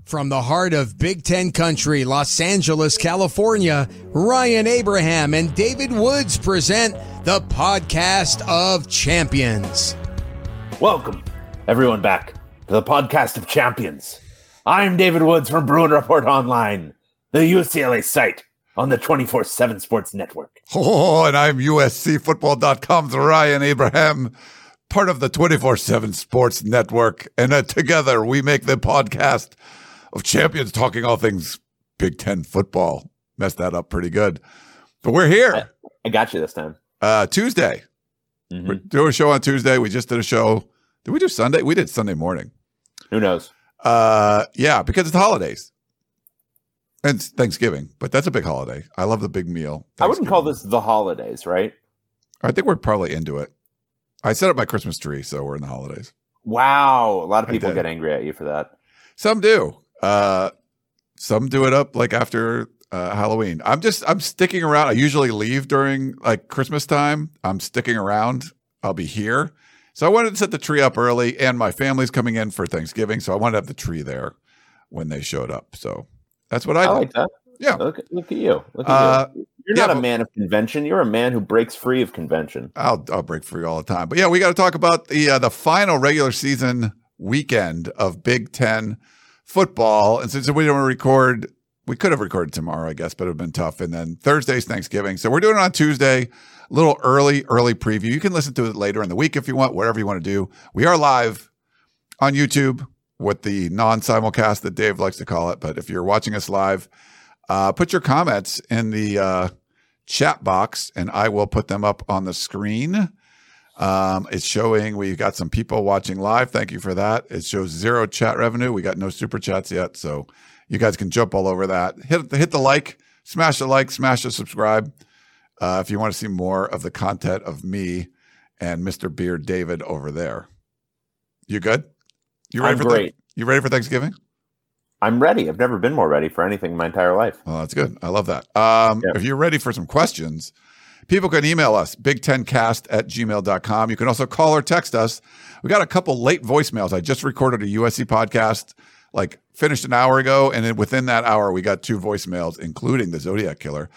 From the heart of Big Ten country, Los Angeles, California, Ryan Abraham and David Woods present the Podcast of Champions. Welcome, everyone, back to the Podcast of Champions. I'm David Woods from Bruin Report Online, the UCLA site on the 24/7 Sports Network. Oh, and I'm USCFootball.com's Ryan Abraham, part of the 24/7 Sports Network. And together we make the Podcast of Champions, talking all things Big Ten football. Messed that up pretty good. But we're here. I got you this time. Tuesday. We're doing a show on Tuesday. We just did a show. Did we do Sunday? We did Sunday morning. Who knows? Yeah, because it's holidays. And it's Thanksgiving, but that's a big holiday. I love the big meal. I wouldn't call this the holidays, right? I think we're probably into it. I set up my Christmas tree, so we're in the holidays. Wow. A lot of people get angry at you for that. Some do. Some do it up like after Halloween. I'm sticking around. I usually leave during like Christmas time. I'm sticking around. I'll be here. So I wanted to set the tree up early, and my family's coming in for Thanksgiving, so I wanted to have the tree there when they showed up. So that's what I did. Like that. Yeah. Look at you. Look at you. You're not a man of convention. You're a man who breaks free of convention. I'll break free all the time. But yeah, we got to talk about the final regular season weekend of Big Ten football. And since we don't record, we could have recorded tomorrow, I guess, but it would have been tough. And then Thursday's Thanksgiving. So we're doing it on Tuesday, a little early preview. You can listen to it later in the week if you want, whatever you want to do. We are live on YouTube with the non-simulcast that Dave likes to call it. But if you're watching us live, put your comments in the chat box and I will put them up on the screen. It's showing we've got some people watching live. Thank you for that. It shows 0 chat revenue. We got no super chats yet, so you guys can jump all over that. Hit the like, smash the subscribe if you want to see more of the content of me and Mr. Beard David over there. You good? You ready? Great. You ready for Thanksgiving? I'm ready. I've never been more ready for anything in my entire life. Well, that's good. I love that. If you're ready for some questions, people can email us, big10cast@gmail.com. You can also call or text us. We got a couple late voicemails. I just recorded a USC podcast, finished an hour ago, and then within that hour, we got 2 voicemails, including the Zodiac Killer.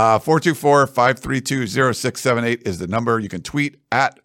424-532-0678 is the number. You can tweet at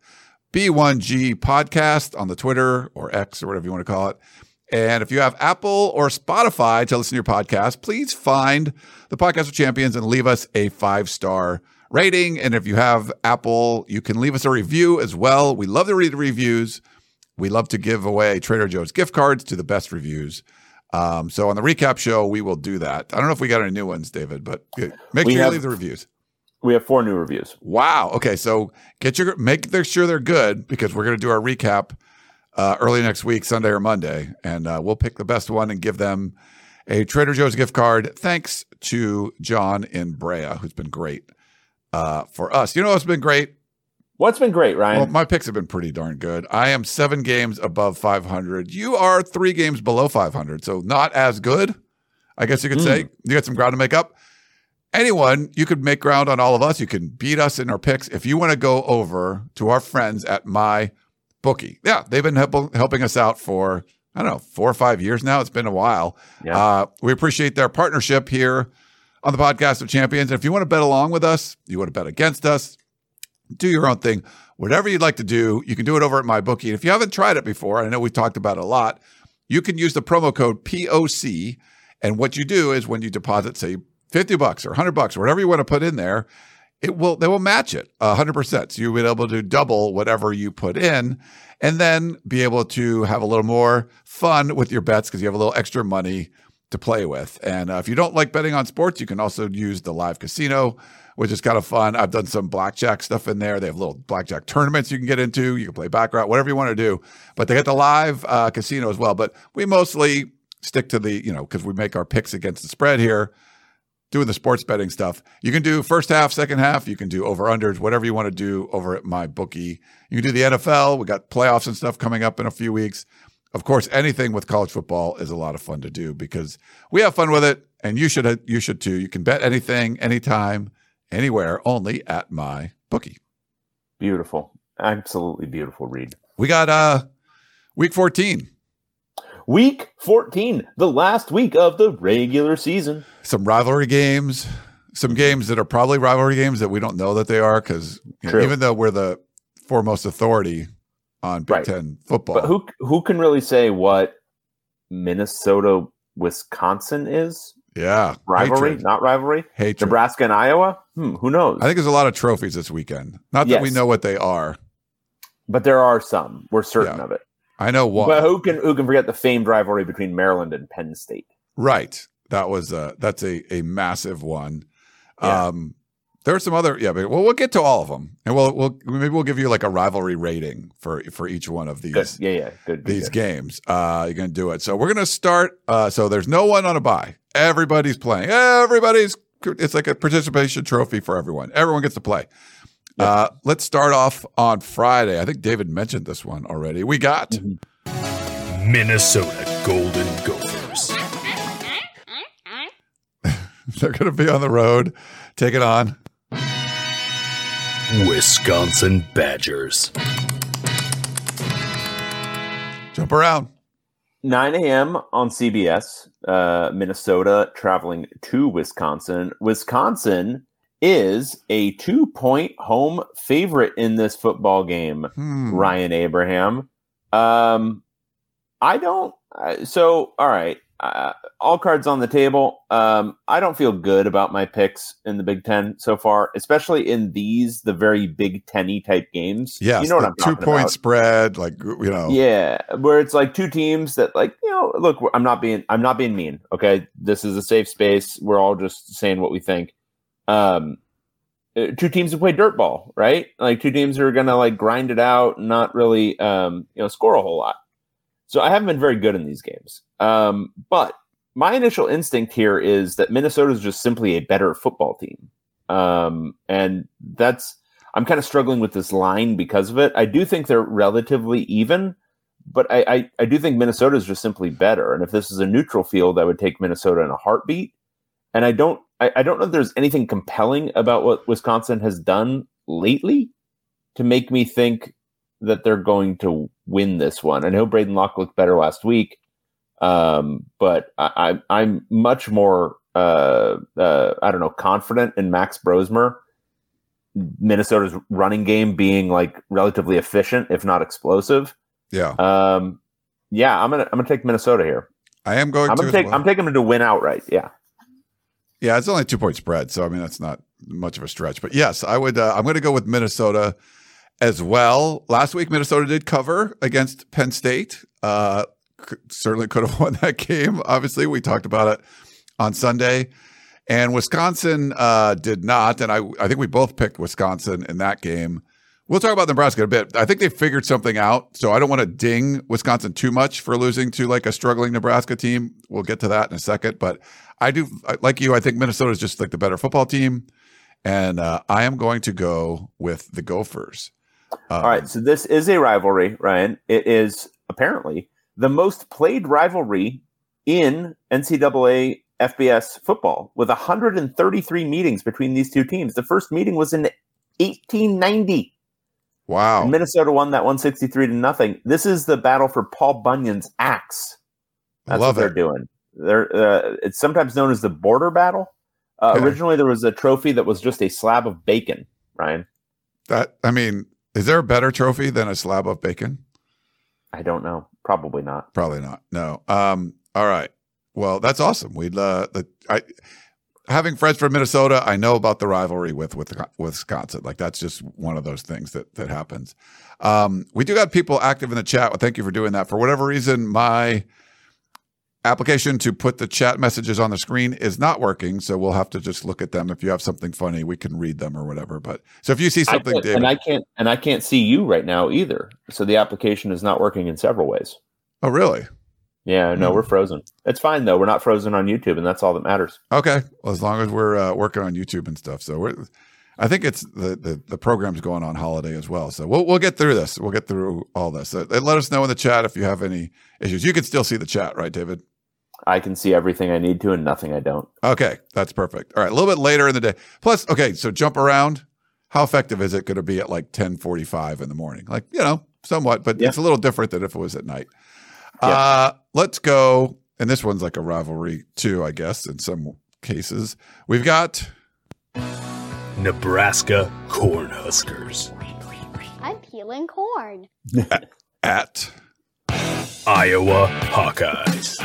B1G Podcast on the Twitter or X or whatever you want to call it. And if you have Apple or Spotify to listen to your podcast, please find the Podcast of Champions and leave us a 5-star rating. And if you have Apple, you can leave us a review as well. We love to read the reviews. We love to give away Trader Joe's gift cards to the best reviews. So on the recap show, we will do that. I don't know if we got any new ones, David, but make sure you leave the reviews. We have 4 new reviews. Wow. Okay. So make sure they're good, because we're going to do our recap early next week, Sunday or Monday, and we'll pick the best one and give them a Trader Joe's gift card. Thanks to John in Brea, who's been great for us. You know what's been great? What's been great, Ryan? Well, my picks have been pretty darn good. I am 7 games above 500. You are 3 games below 500, so not as good, I guess you could say. You got some ground to make up. Anyone, you could make ground on all of us. You can beat us in our picks. If you want to go over to our friends at MyBookie. Yeah, they've been helping us out for, 4 or 5 years now. It's been a while. Yeah. We appreciate their partnership here on the Podcast of Champions. And if you want to bet along with us, you want to bet against us, do your own thing. Whatever you'd like to do, you can do it over at MyBookie. And if you haven't tried it before, I know we've talked about it a lot, you can use the promo code POC. And what you do is when you deposit, say, $50 or $100 or whatever you want to put in there, they will match it 100%. So you'll be able to double whatever you put in and then be able to have a little more fun with your bets because you have a little extra money to play with. And if you don't like betting on sports, you can also use the live casino, which is kind of fun. I've done some blackjack stuff in there. They have little blackjack tournaments you can get into. You can play baccarat, whatever you want to do. But they get the live casino as well. But we mostly stick to the, because we make our picks against the spread here, doing the sports betting stuff. You can do first half, second half. You can do over-unders, whatever you want to do over at MyBookie. You can do the NFL. We got playoffs and stuff coming up in a few weeks. Of course, anything with college football is a lot of fun to do because we have fun with it, and you should too. You can bet anything, anytime, anywhere, only at MyBookie. Beautiful. Absolutely beautiful read. We got week 14. Week 14, the last week of the regular season. Some rivalry games, some games that are probably rivalry games that we don't know that they are because even though we're the foremost authority on Big Ten football. But who can really say what Minnesota, Wisconsin is? Yeah. Rivalry, Hatred. not rivalry? Hatred. Nebraska and Iowa? Who knows? I think there's a lot of trophies this weekend. Not that we know what they are. But there are some. We're certain of it. I know one. But who can forget the famed rivalry between Maryland and Penn State? Right. That's a massive one. Yeah. There are some other, but we'll get to all of them, and we'll give you like a rivalry rating for each one of these. Good. These games. You're gonna do it. So we're gonna start. So there's no one on a bye. Everybody's playing. It's like a participation trophy for everyone. Everyone gets to play. Let's start off on Friday. I think David mentioned this one already. We got Minnesota Golden Gophers. They're going to be on the road, take it on Wisconsin Badgers. Jump around. 9 a.m. on CBS. Minnesota traveling to Wisconsin. Wisconsin is a 2-point home favorite in this football game. Ryan Abraham. All right. All cards on the table. I don't feel good about my picks in the Big Ten so far, especially in the very Big Ten-y type games. Yes, you know what I'm talking about. 2-point spread, Yeah, where it's like two teams that look, I'm not being mean. Okay, this is a safe space. We're all just saying what we think. Two teams who play dirt ball, right? Like two teams who are gonna grind it out and not really score a whole lot. So I haven't been very good in these games. But my initial instinct here is that Minnesota is just simply a better football team. And I'm kind of struggling with this line because of it. I do think they're relatively even, but I do think Minnesota is just simply better. And if this is a neutral field, I would take Minnesota in a heartbeat. And I don't know if there's anything compelling about what Wisconsin has done lately to make me think that they're going to win this one. I know Braden Locke looked better last week, but I'm much more confident in Max Brosmer. Minnesota's running game being relatively efficient, if not explosive. Yeah. I'm gonna take Minnesota here. I am going. I'm taking them to win outright. Yeah. Yeah, it's only a 2-point spread, so I mean that's not much of a stretch. But yes, I would. I'm going to go with Minnesota as well. Last week, Minnesota did cover against Penn State. Certainly could have won that game. Obviously, we talked about it on Sunday, and Wisconsin did not. And I think we both picked Wisconsin in that game. We'll talk about Nebraska in a bit. I think they figured something out, so I don't want to ding Wisconsin too much for losing to a struggling Nebraska team. We'll get to that in a second, but I do, like you, I think Minnesota is just the better football team, and I am going to go with the Gophers. All right, so this is a rivalry, Ryan. It is apparently the most played rivalry in NCAA FBS football, with 133 meetings between these two teams. The first meeting was in 1890. Wow. And Minnesota won that 163-0. This is the battle for Paul Bunyan's axe. That's what they're doing. It's sometimes known as the border battle. Originally, there was a trophy that was just a slab of bacon, Ryan. Is there a better trophy than a slab of bacon? I don't know. Probably not. Probably not. No. All right. Well, that's awesome. Having friends from Minnesota, I know about the rivalry with Wisconsin. That's just one of those things that happens. We do have people active in the chat. Well, thank you for doing that. For whatever reason, my application to put the chat messages on the screen is not working, so we'll have to just look at them. If you have something funny, we can read them or whatever. But so if you see something, David, I can't see you right now either. So the application is not working in several ways. Oh, really? Yeah, no, we're frozen. It's fine though. We're not frozen on YouTube, and that's all that matters. Okay, well, as long as we're working on YouTube and stuff. So I think it's the program's going on holiday as well. So we'll get through this. We'll get through all this. Let us know in the chat if you have any issues. You can still see the chat, right, David? I can see everything I need to and nothing I don't. Okay, that's perfect. All right, a little bit later in the day. Plus, okay, so jump around. How effective is it going to be at 10:45 in the morning? Somewhat, but It's a little different than if it was at night. Let's go. And this one's like a rivalry too, I guess, in some cases. We've got Nebraska Cornhuskers I'm peeling corn. at Iowa Hawkeyes.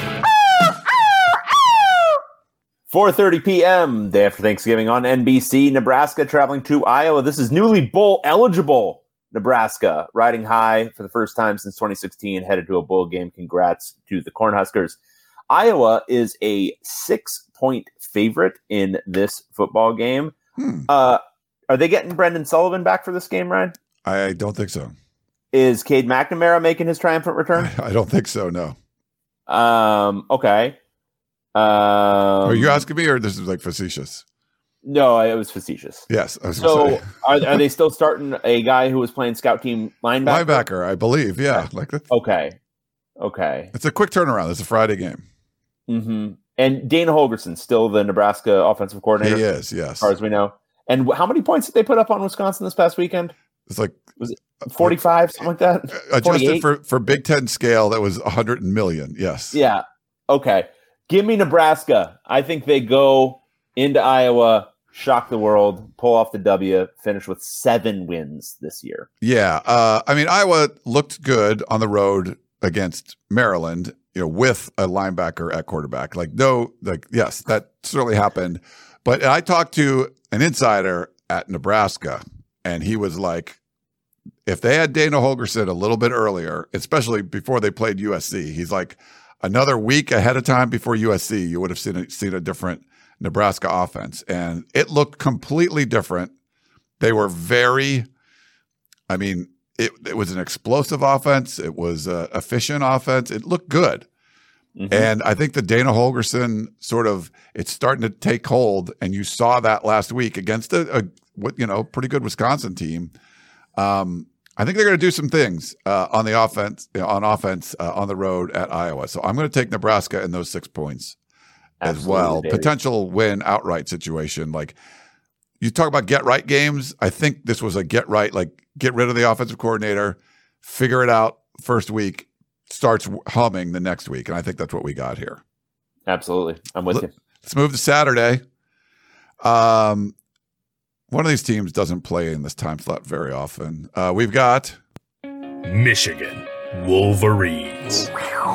4:30 p.m. day after Thanksgiving on NBC. Nebraska traveling to Iowa. This is newly bowl eligible Nebraska, riding high for the first time since 2016, headed to a bowl game. Congrats to the Cornhuskers. Iowa is a 6-point favorite in this football game. Are they getting Brendan Sullivan back for this game, Ryan? I don't think so. Is Cade McNamara making his triumphant return? I don't think so, no. Okay. Are you asking me, or this is like facetious? No, it was facetious. Yes. I was So gonna say. are they still starting a guy who was playing scout team linebacker? Linebacker, I believe. Yeah. Like that. Okay. It's a quick turnaround. It's a Friday game. Mm-hmm. And Dana Holgorsen, still the Nebraska offensive coordinator? He is, yes. As far as we know. And how many points did they put up on Wisconsin this past weekend? It's like 45, something like that? adjusted 48? for Big Ten scale, that was 100 million. Yes. Yeah. Okay. Give me Nebraska. I think they go into Iowa, shock the world, pull off the W, finish with 7 wins this year. Yeah. I mean, Iowa looked good on the road against Maryland, with a linebacker at quarterback. Yes, that certainly happened. But I talked to an insider at Nebraska, and he was like, if they had Dana Holgorsen a little bit earlier, especially before they played USC, he's like, another week ahead of time before USC, you would have seen a different Nebraska offense. And it looked completely different. They were it was an explosive offense. It was an efficient offense. It looked good. Mm-hmm. And I think the Dana Holgorsen it's starting to take hold. And you saw that last week against a pretty good Wisconsin team. I think they're going to do some things on the offense, on the road at Iowa. So I'm going to take Nebraska in those 6 points as well. Baby. Potential win outright situation. Like you talk about get right games. I think this was a get right, like get rid of the offensive coordinator, figure it out first week, starts humming the next week. And I think that's what we got here. Absolutely. I'm with you. Let's move to Saturday. One of these teams doesn't play in this time slot very often. We've got Michigan Wolverines.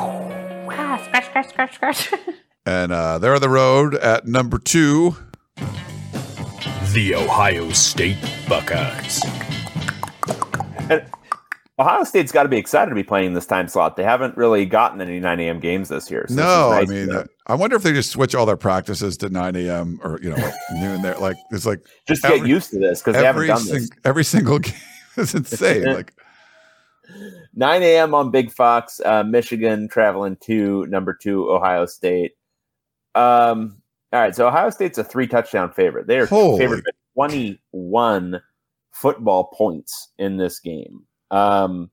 Scratch. and they're on the road at number 2. The Ohio State Buckeyes. And Ohio State's got to be excited to be playing this time slot. They haven't really gotten any 9 a.m. games this year. So No, this is nice. I wonder if they just switch all their practices to 9 a.m. or noon there. Like it's like just get used to this because they haven't done this. Every single game is insane. Like 9 a.m. on Big Fox. Michigan traveling to number 2 Ohio State. All right, so Ohio State's a 3-touchdown favorite. They are favored by 21 football points in this game. All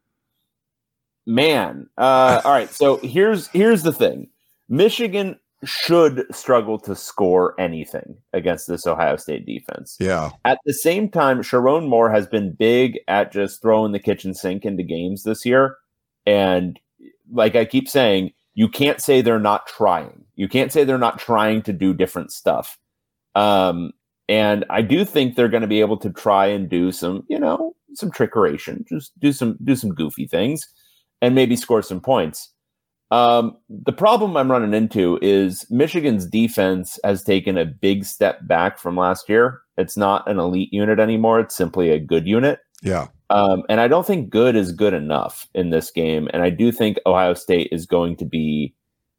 right. So here's the thing. Michigan should struggle to score anything against this Ohio State defense. Yeah. At the same time, Sharon Moore has been big at just throwing the kitchen sink into games this year. And like I keep saying, you can't say they're not trying. You can't say they're not trying to do different stuff. And I do think they're going to be able to try and do some trickeration, just do some goofy things and maybe score some points. The problem I'm running into is Michigan's defense has taken a big step back from last year. It's not an elite unit anymore. It's simply a good unit. Yeah. And I don't think good is good enough in this game. And I do think Ohio State is going to be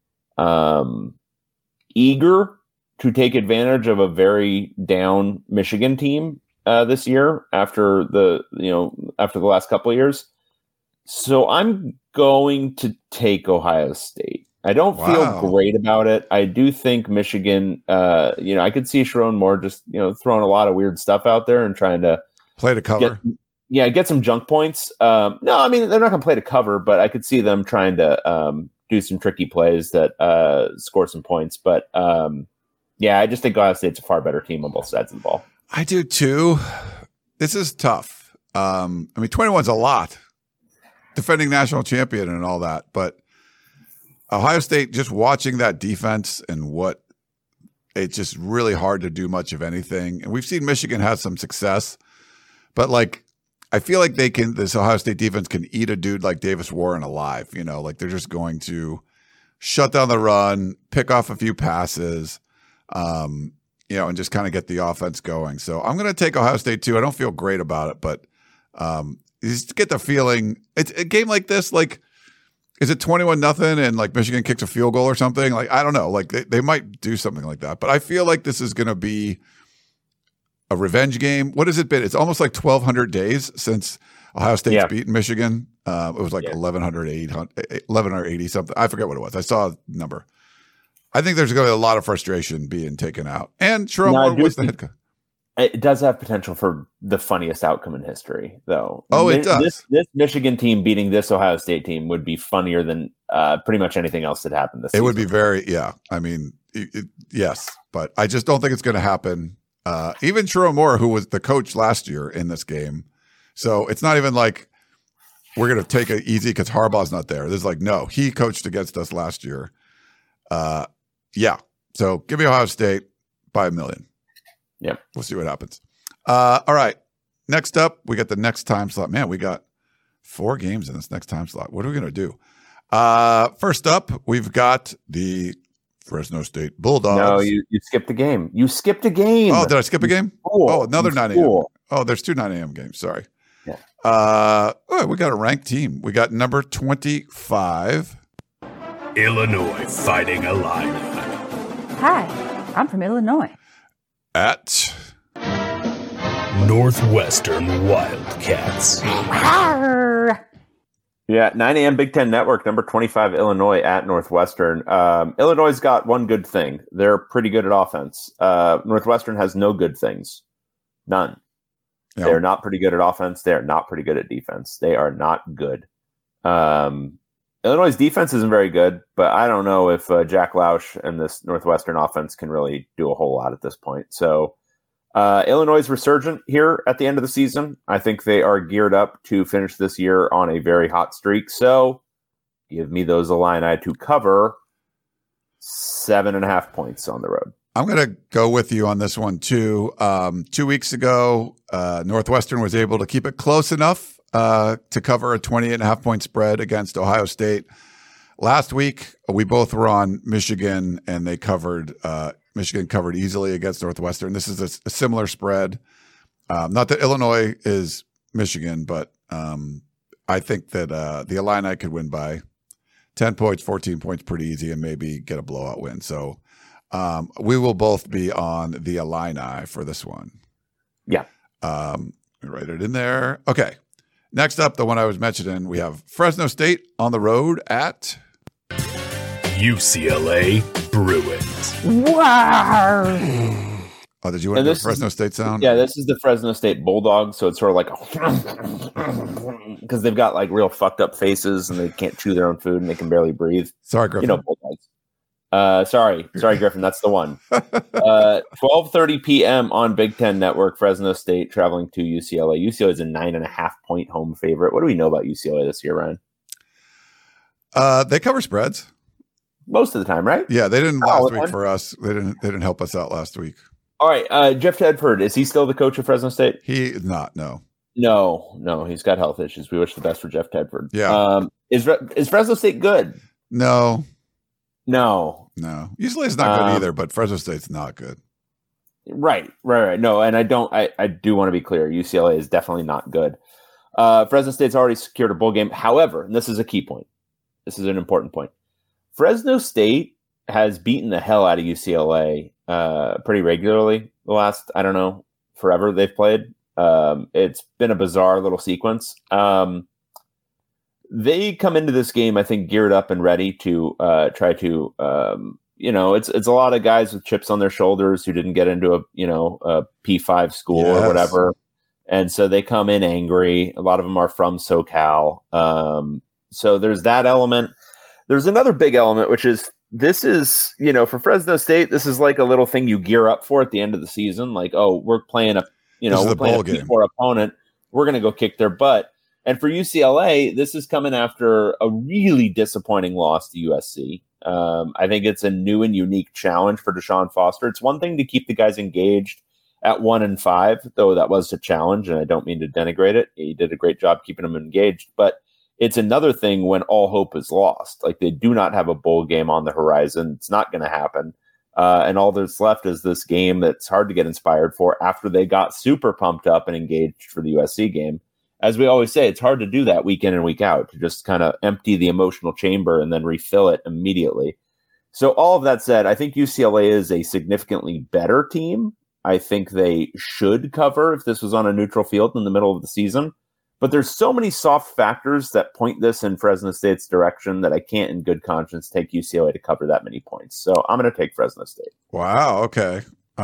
eager to take advantage of a very down Michigan team this year after the last couple of years. So I'm going to take Ohio State. I don't feel great about it. I do think Michigan, I could see Sharon Moore just, throwing a lot of weird stuff out there and trying to play to cover. Get some junk points. No, I mean, they're not going to play to cover, but I could see them trying to do some tricky plays that score some points. But I just think Ohio State's a far better team on both sides of the ball. I do too. This is tough. 21's a lot. defending national champion and all that. But Ohio State, just watching that defense and what it's just really hard to do much of anything. And we've seen Michigan have some success, but like, I feel like this Ohio State defense can eat a dude like Davis Warren alive. Like they're just going to shut down the run, pick off a few passes, and just kind of get the offense going. So I'm going to take Ohio State too. I don't feel great about it, but you just get the feeling it's a game like this. Like, is it 21-0 and like Michigan kicks a field goal or something? Like, I don't know. Like they might do something like that, but I feel like this is going to be a revenge game. What has it been? It's almost like 1,200 days since Ohio State's beaten Michigan. It was like 1,180 something. I forget what it was. I saw a number. I think there's going to be a lot of frustration being taken out. And Sherrone Moore was the head coach. It does have potential for the funniest outcome in history, though. Oh, it does. This Michigan team beating this Ohio State team would be funnier than pretty much anything else that happened this season. It would be very, I mean, yes, but I just don't think it's going to happen. Even Sherrone Moore, who was the coach last year in this game. So it's not even like we're going to take it easy because Harbaugh's not there. There's like, no, he coached against us last year. So give me Ohio State by 1 million. Yep. We'll see what happens. All right. Next up, we got the next time slot. Man, we got 4 games in this next time slot. What are we going to do? First up, we've got the Fresno State Bulldogs. No, you skipped a game. You skipped a game. Oh, did I skip a game? Cool. Oh, another 9 a.m. Oh, there's 2 9 a.m. games. Sorry. Yeah. We got a ranked team. We got number 25. Illinois Fighting Illini. Hi, I'm from Illinois. At Northwestern Wildcats. Arr! Yeah, 9 a.m. Big Ten Network, number 25, Illinois at Northwestern. Illinois's got one good thing. They're pretty good at offense. Northwestern has no good things. None. Yep. They're not pretty good at offense. They are not pretty good at defense. They are not good. Illinois' defense isn't very good, but I don't know if Jack Lausch and this Northwestern offense can really do a whole lot at this point. So Illinois is resurgent here at the end of the season. I think they are geared up to finish this year on a very hot streak. So give me those Illini to cover 7.5 points on the road. I'm going to go with you on this one too. 2 weeks ago, Northwestern was able to keep it close enough to cover a 28.5 point spread against Ohio State. Last week, we both were on Michigan, and they covered. Michigan covered easily against Northwestern. This is a similar spread. Not that Illinois is Michigan, but I think that the Illini could win by 10 points, 14 points pretty easy, and maybe get a blowout win. So we will both be on the Illini for this one. Yeah. Write it in there. Okay. Next up, the one I was mentioning, we have Fresno State on the road at UCLA Bruins. Wow. Oh, did you want to do a Fresno State sound? Yeah, this is the Fresno State Bulldogs, so it's sort of like because they've got like real fucked up faces and they can't chew their own food and they can barely breathe. Sorry, Griffin. Bulldogs. Sorry, Griffin. That's the one. 12:30 p.m. on Big Ten Network. Fresno State traveling to UCLA. UCLA is a 9.5 point home favorite. What do we know about UCLA this year, Ryan? They cover spreads most of the time, right? Yeah, they didn't last week for us. They didn't help us out last week. All right, Jeff Tedford, is he still the coach of Fresno State? He is not. No, he's got health issues. We wish the best for Jeff Tedford. Yeah. Is Fresno State good? No. UCLA is not good either, but Fresno State's not good. Right. No, and I do want to be clear. UCLA is definitely not good. Fresno State's already secured a bowl game. However, and this is a key point. This is an important point. Fresno State has beaten the hell out of UCLA pretty regularly the last, forever they've played. It's been a bizarre little sequence. They come into this game, I think, geared up and ready to try to, it's a lot of guys with chips on their shoulders who didn't get into a P5 school or whatever. And so they come in angry. A lot of them are from SoCal. So there's that element. There's another big element, which is this is, for Fresno State, this is like a little thing you gear up for at the end of the season. Like, oh, we're playing a P4 opponent. We're going to go kick their butt. And for UCLA, this is coming after a really disappointing loss to USC. I think it's a new and unique challenge for Deshaun Foster. It's one thing to keep the guys engaged at 1-5, though that was a challenge, and I don't mean to denigrate it. He did a great job keeping them engaged, but it's another thing when all hope is lost. Like, they do not have a bowl game on the horizon. It's not going to happen. And all that's left is this game that's hard to get inspired for after they got super pumped up and engaged for the USC game. As we always say, it's hard to do that week in and week out, to just kind of empty the emotional chamber and then refill it immediately. So all of that said, I think UCLA is a significantly better team. I think they should cover if this was on a neutral field in the middle of the season. But there's so many soft factors that point this in Fresno State's direction that I can't in good conscience take UCLA to cover that many points. So I'm going to take Fresno State. Wow. Okay.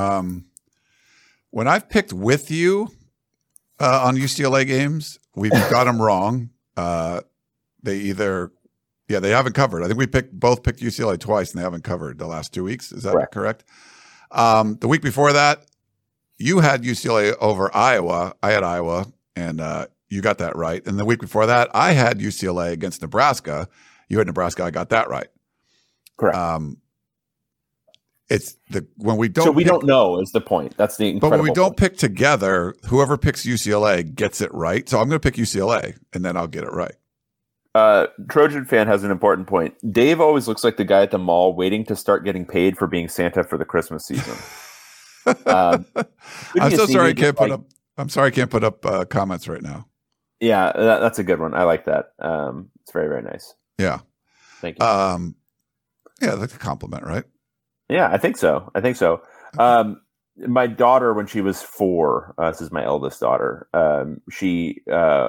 When I've picked with you on UCLA games, we've got them wrong. They haven't covered. I think we both picked UCLA twice and they haven't covered the last 2 weeks. Is that correct? The week before that, you had UCLA over Iowa. I had Iowa, and you got that right. And the week before that, I had UCLA against Nebraska. You had Nebraska. I got that right. Correct. It's when we don't. So we don't know is the point. That's the incredible. But when we don't point. pick together, whoever picks UCLA gets it right. So I'm going to pick UCLA, and then I'll get it right. Trojan fan has an important point. Dave always looks like the guy at the mall waiting to start getting paid for being Santa for the Christmas season. I'm so sorry I can't put up. I'm sorry I can't put up comments right now. Yeah, that's a good one. I like that. It's very, very nice. Yeah. Thank you. Yeah, that's a compliment, right? Yeah, I think so. My daughter, when she was 4, this is my eldest daughter, she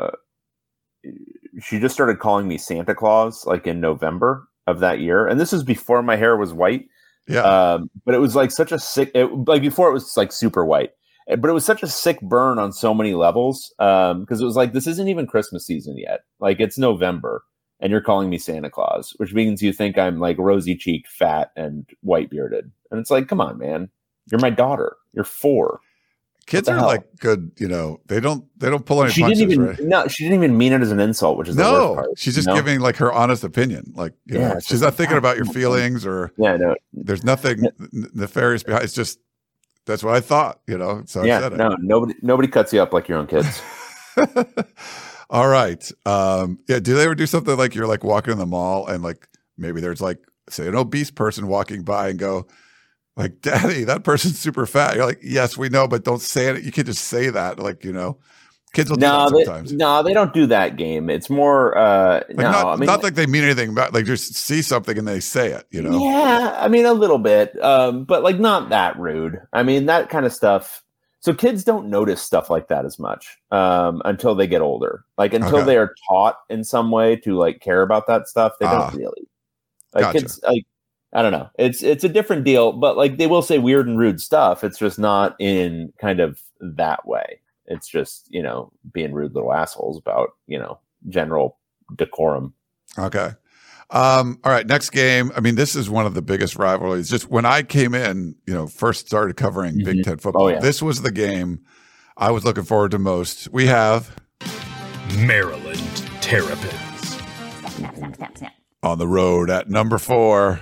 just started calling me Santa Claus like in November of that year. And this was before my hair was white. Yeah. But it was like such a sick, before it was like super white, but it was such a sick burn on so many levels. Cause it was like, this isn't even Christmas season yet. Like, it's November and you're calling me Santa Claus, which means you think I'm like rosy cheeked, fat and white bearded. And it's like, come on, man, you're my daughter. You're 4. Kids are like good, they don't pull any punches, right? No, she didn't even mean it as an insult, which is the worst part. She's just giving like her honest opinion. Like, she's not thinking about your feelings or there's nothing nefarious behind. It's just, that's what I thought, so I said it. Nobody cuts you up like your own kids. All right. Do they ever do something like you're like walking in the mall and like, maybe there's like, say an obese person walking by and go, like, Daddy, that person's super fat. You're like, yes, we know, but don't say it. You can't just say that. Like, kids will do that sometimes. They don't do that game. It's more, not like they mean anything about, like, just see something and they say it, Yeah, I mean, a little bit, but like not that rude. I mean, that kind of stuff. So kids don't notice stuff like that as much until they get older. Like, until they are taught in some way to like care about that stuff, they don't really. Like, gotcha. Kids, like, I don't know. It's a different deal, but like they will say weird and rude stuff. It's just not in kind of that way. It's just, being rude little assholes about, general decorum. Okay. All right. Next game. I mean, this is one of the biggest rivalries. Just when I came in, first started covering Big Ten football, this was the game I was looking forward to most. We have Maryland Terrapins Snap. on the road at number 4.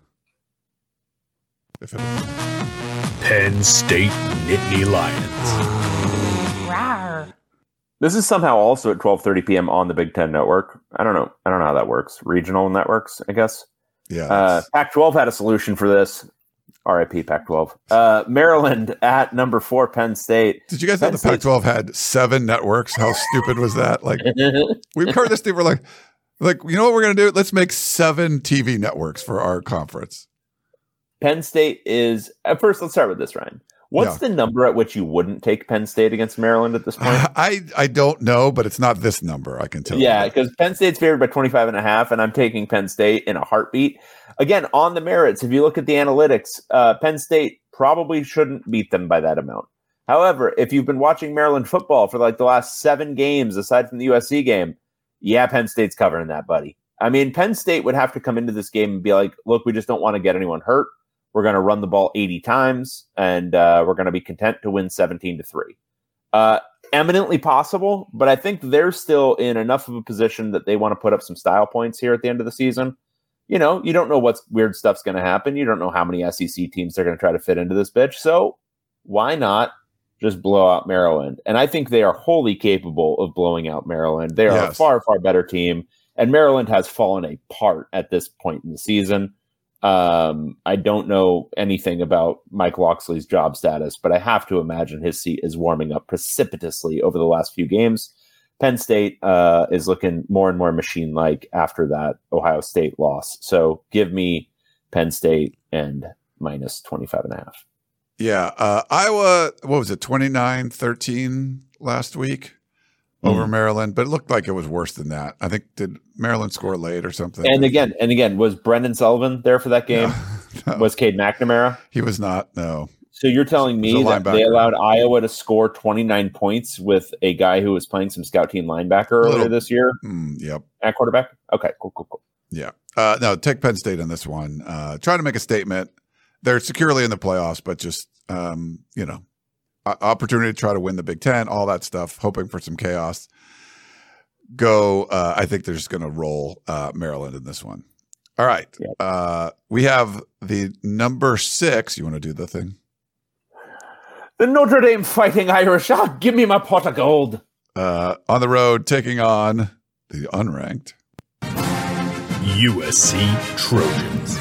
Penn State Nittany Lions. Rawr. This is somehow also at 12:30 p.m. on the Big Ten Network. I don't know how that works. Regional networks, I guess. Yeah. Pac-12 had a solution for this. RIP Pac-12. Maryland at number 4, Penn State. Did you guys know the Pac-12 had 7 networks? How stupid was that? Like, we've covered this thing. We're like, you know what we're going to do? Let's make 7 TV networks for our conference. Penn State is, at first, let's start with this, Ryan. What's the number at which you wouldn't take Penn State against Maryland at this point? I don't know, but it's not this number, I can tell you. Yeah, because Penn State's favored by 25.5, and I'm taking Penn State in a heartbeat. Again, on the merits, if you look at the analytics, Penn State probably shouldn't beat them by that amount. However, if you've been watching Maryland football for like the last 7 games, aside from the USC game, Penn State's covering that, buddy. I mean, Penn State would have to come into this game and be like, look, we just don't want to get anyone hurt. We're going to run the ball 80 times, and we're going to be content to win 17-3. eminently possible, but I think they're still in enough of a position that they want to put up some style points here at the end of the season. You know, you don't know what weird stuff's going to happen. You don't know how many SEC teams they're going to try to fit into this bitch. So why not just blow out Maryland? And I think they are wholly capable of blowing out Maryland. They are a far, far better team. And Maryland has fallen apart at this point in the season. I don't know anything about Mike Loxley's job status, but I have to imagine his seat is warming up precipitously over the last few games. Penn State is looking more and more machine-like after that Ohio State loss. So give me Penn State and minus 25.5. Yeah. Iowa, what was it, 29-13 last week over Maryland? But it looked like it was worse than that. I think, did Maryland score late or something? And again, was Brendan Sullivan there for that game? No. Was Cade McNamara? He was not, no. So you're telling me that they allowed Iowa to score 29 points with a guy who was playing some scout team linebacker earlier this year? Yep. At quarterback? Okay, cool. Yeah. No, take Penn State on this one. Try to make a statement. They're securely in the playoffs, but just, opportunity to try to win the Big Ten, all that stuff, hoping for some chaos. I think they're just going to roll Maryland in this one. All right. Yep. We have the number 6. You want to do the thing? The Notre Dame Fighting Irish. Give me my pot of gold. On the road, taking on the unranked USC Trojans.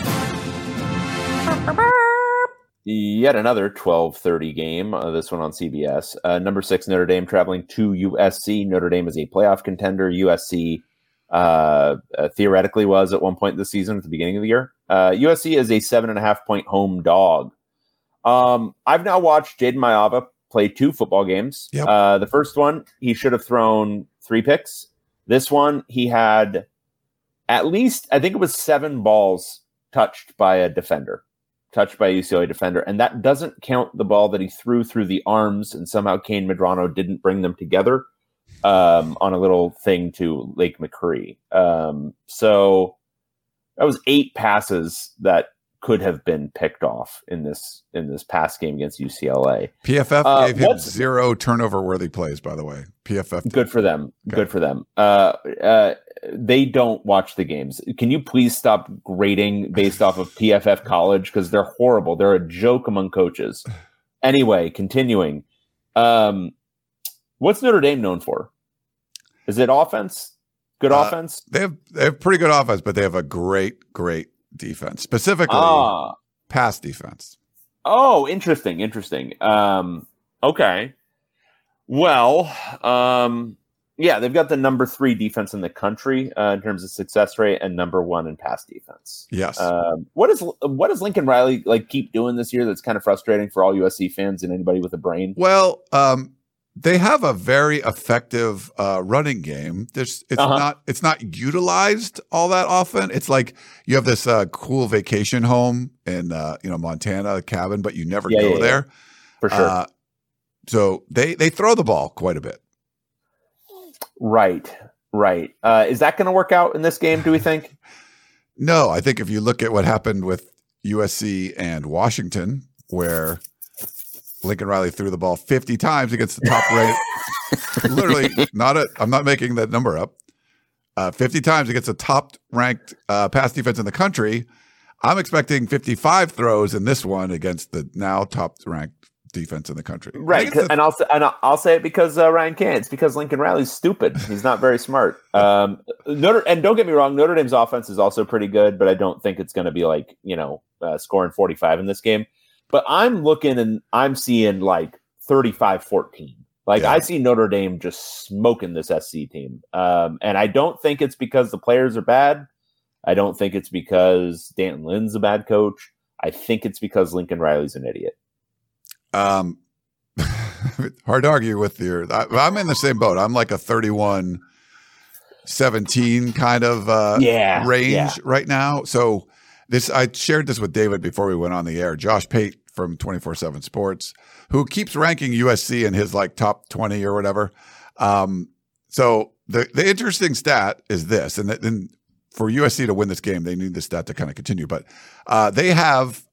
Yet another 12:30 game. This one on CBS. Number 6 Notre Dame traveling to USC. Notre Dame is a playoff contender. USC theoretically was at one point this season at the beginning of the year. USC is a 7.5-point home dog. I've now watched Jaden Maiava play 2 football games. Yep. The first one, he should have thrown 3 picks. This one, he had at least, I think it was 7 balls touched by a UCLA defender. And that doesn't count the ball that he threw through the arms, and somehow Kane Medrano didn't bring them together on a little thing to Lake McCree. So that was 8 passes that could have been picked off in this pass game against UCLA. PFF gave him 0 turnover-worthy plays, by the way. PFF. Good for them. Okay. Good for them. They don't watch the games. Can you please stop grading based off of PFF college? Because they're horrible. They're a joke among coaches. Anyway, continuing. What's Notre Dame known for? Is it offense? Good offense? They have pretty good offense, but they have a great defense, specifically pass defense. Oh, interesting. Okay. Well, yeah, they've got the number 3 defense in the country in terms of success rate, and number 1 in pass defense. Yes. What does Lincoln Riley keep doing this year that's kind of frustrating for all USC fans and anybody with a brain? Well, they have a very effective running game. It's not utilized all that often. It's like you have this cool vacation home in Montana, a cabin, but you never go there. For sure. So they throw the ball quite a bit. Right. Is that going to work out in this game, do we think? No, I think if you look at what happened with USC and Washington, where Lincoln Riley threw the ball 50 times against the top ranked, literally I'm not making that number up. 50 times against the top ranked pass defense in the country. I'm expecting 55 throws in this one against the now top ranked defense in the country. Right. And I'll say it because Ryan can't. It's because Lincoln Riley's stupid. He's not very smart. And don't get me wrong, Notre Dame's offense is also pretty good, but I don't think it's going to be scoring 45 in this game. But I'm looking and I'm seeing 35-14. I see Notre Dame just smoking this SC team. And I don't think it's because the players are bad. I don't think it's because Danton Lynn's a bad coach. I think it's because Lincoln Riley's an idiot. Hard to argue with I'm in the same boat. I'm like a 31-17 kind of range right now. So I shared this with David before we went on the air. Josh Pate from 24/7 Sports, who keeps ranking USC in his top 20 or whatever. So the interesting stat is this, and for USC to win this game, they need this stat to kind of continue. But they have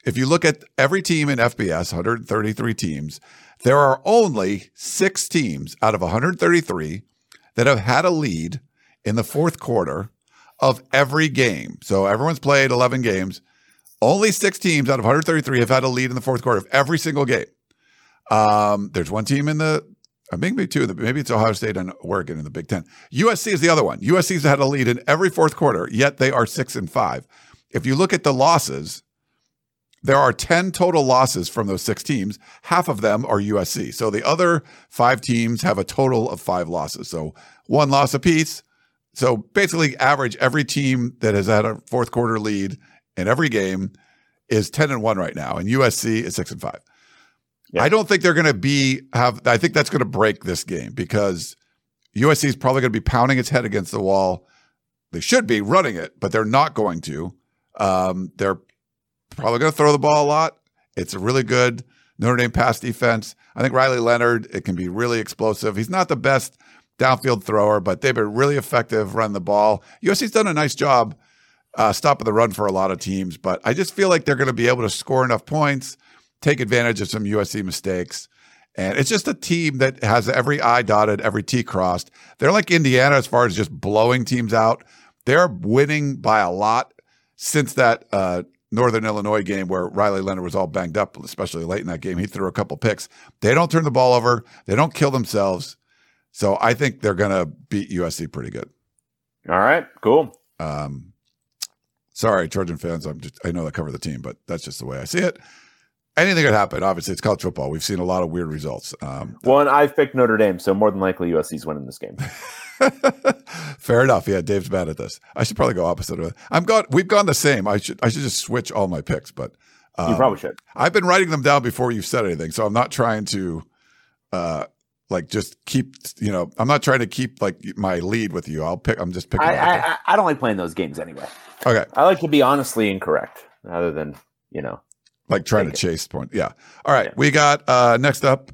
if you look at every team in FBS, 133 teams, there are only 6 teams out of 133 that have had a lead in the fourth quarter of every game. So everyone's played 11 games. Only 6 teams out of 133 have had a lead in the fourth quarter of every single game. There's one team in the, maybe 2, maybe it's Ohio State and Oregon in the Big Ten. USC is the other one. USC's had a lead in every fourth quarter, yet they are 6-5. If you look at the losses, there are 10 total losses from those 6 teams. Half of them are USC. So the other 5 teams have a total of 5 losses. So 1 loss apiece. So basically average, every team that has had a fourth quarter lead in every game is 10-1 right now. And USC is 6-5. Yeah. I don't think they're going to I think that's going to break this game because USC is probably going to be pounding its head against the wall. They should be running it, but they're not going to. They're probably going to throw the ball a lot. It's a really good Notre Dame pass defense. I think Riley Leonard, it can be really explosive. He's not the best downfield thrower, but they've been really effective running the ball. USC's done a nice job stopping the run for a lot of teams, but I just feel like they're going to be able to score enough points, take advantage of some USC mistakes. And it's just a team that has every I dotted, every T crossed. They're like Indiana as far as just blowing teams out. They're winning by a lot since that Northern Illinois game where Riley Leonard was all banged up, especially late in that game. He threw a couple picks. They don't turn the ball over. They don't kill themselves. So I think they're going to beat USC pretty good. All right, cool. Sorry, Trojan fans. I know I cover the team, but that's just the way I see it. Anything could happen. Obviously, it's college football. We've seen a lot of weird results. Well, and I've picked Notre Dame, so more than likely USC's winning this game. Fair enough. Yeah, Dave's bad at this. I should probably go opposite of it. We've gone the same. I should just switch all my picks, but you probably should. I've been writing them down before you've said anything, so I'm not trying to just keep. I'm not trying to keep like my lead with you. I'm just picking. I don't like playing those games anyway. Okay. I like to be honestly incorrect rather than like trying to chase point. Yeah. All right. Yeah. We got next up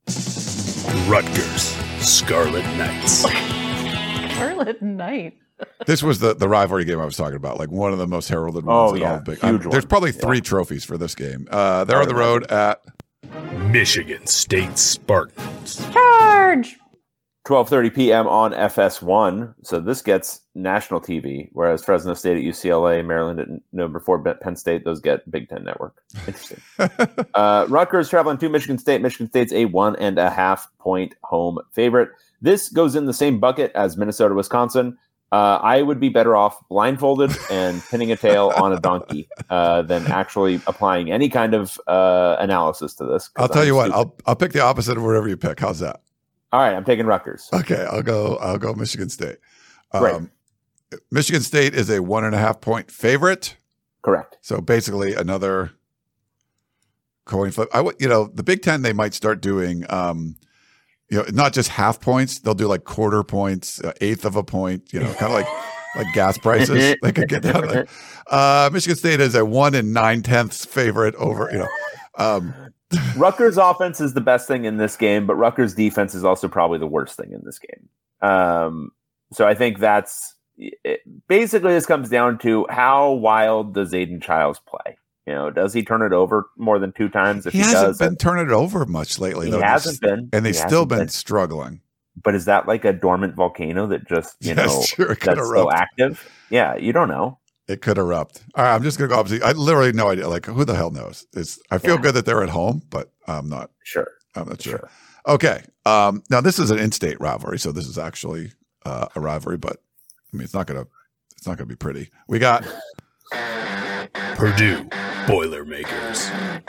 Rutgers Scarlet Knights. Scarlet Knight. This was the rivalry game I was talking about, like one of the most heralded ones. Oh, yeah. There's probably 3 trophies for this game. They're on the road at Michigan State Spartans. Charge! 12:30 p.m. on FS1. So this gets national TV, whereas Fresno State at UCLA, Maryland at number 4 Penn State, those get Big Ten Network. Interesting. Rutgers traveling to Michigan State. Michigan State's a 1.5 point home favorite. This goes in the same bucket as Minnesota, Wisconsin. I would be better off blindfolded and pinning a tail on a donkey than actually applying any kind of analysis to this. I'll tell you what, I'll pick the opposite of whatever you pick. How's that? All right, I'm taking Rutgers. Okay, I'll go Michigan State. Great. Michigan State is a 1.5 point favorite. Correct. So basically another coin flip. The Big Ten, they might start doing not just half points. They'll do like quarter points, 1/8 of a point, kind of like gas prices. They could get down there. Michigan State is a 1 9/10 favorite over, Rutgers offense is the best thing in this game, but Rutgers defense is also probably the worst thing in this game. So I think that's basically this comes down to how wild does Aiden Childs play? Does he turn it over more than 2 times? If he hasn't been turning it over much lately. He hasn't been. And they've still been struggling. But is that like a dormant volcano that just, that's still active? Yeah, you don't know. It could erupt. All right, I'm just going to go opposite. I literally have no idea. Like, who the hell knows? I feel good that they're at home, but I'm not sure. I'm not sure. Okay. Now, this is an in-state rivalry, so this is actually a rivalry, but I mean, it's not going to be pretty. We got Purdue Boilermakers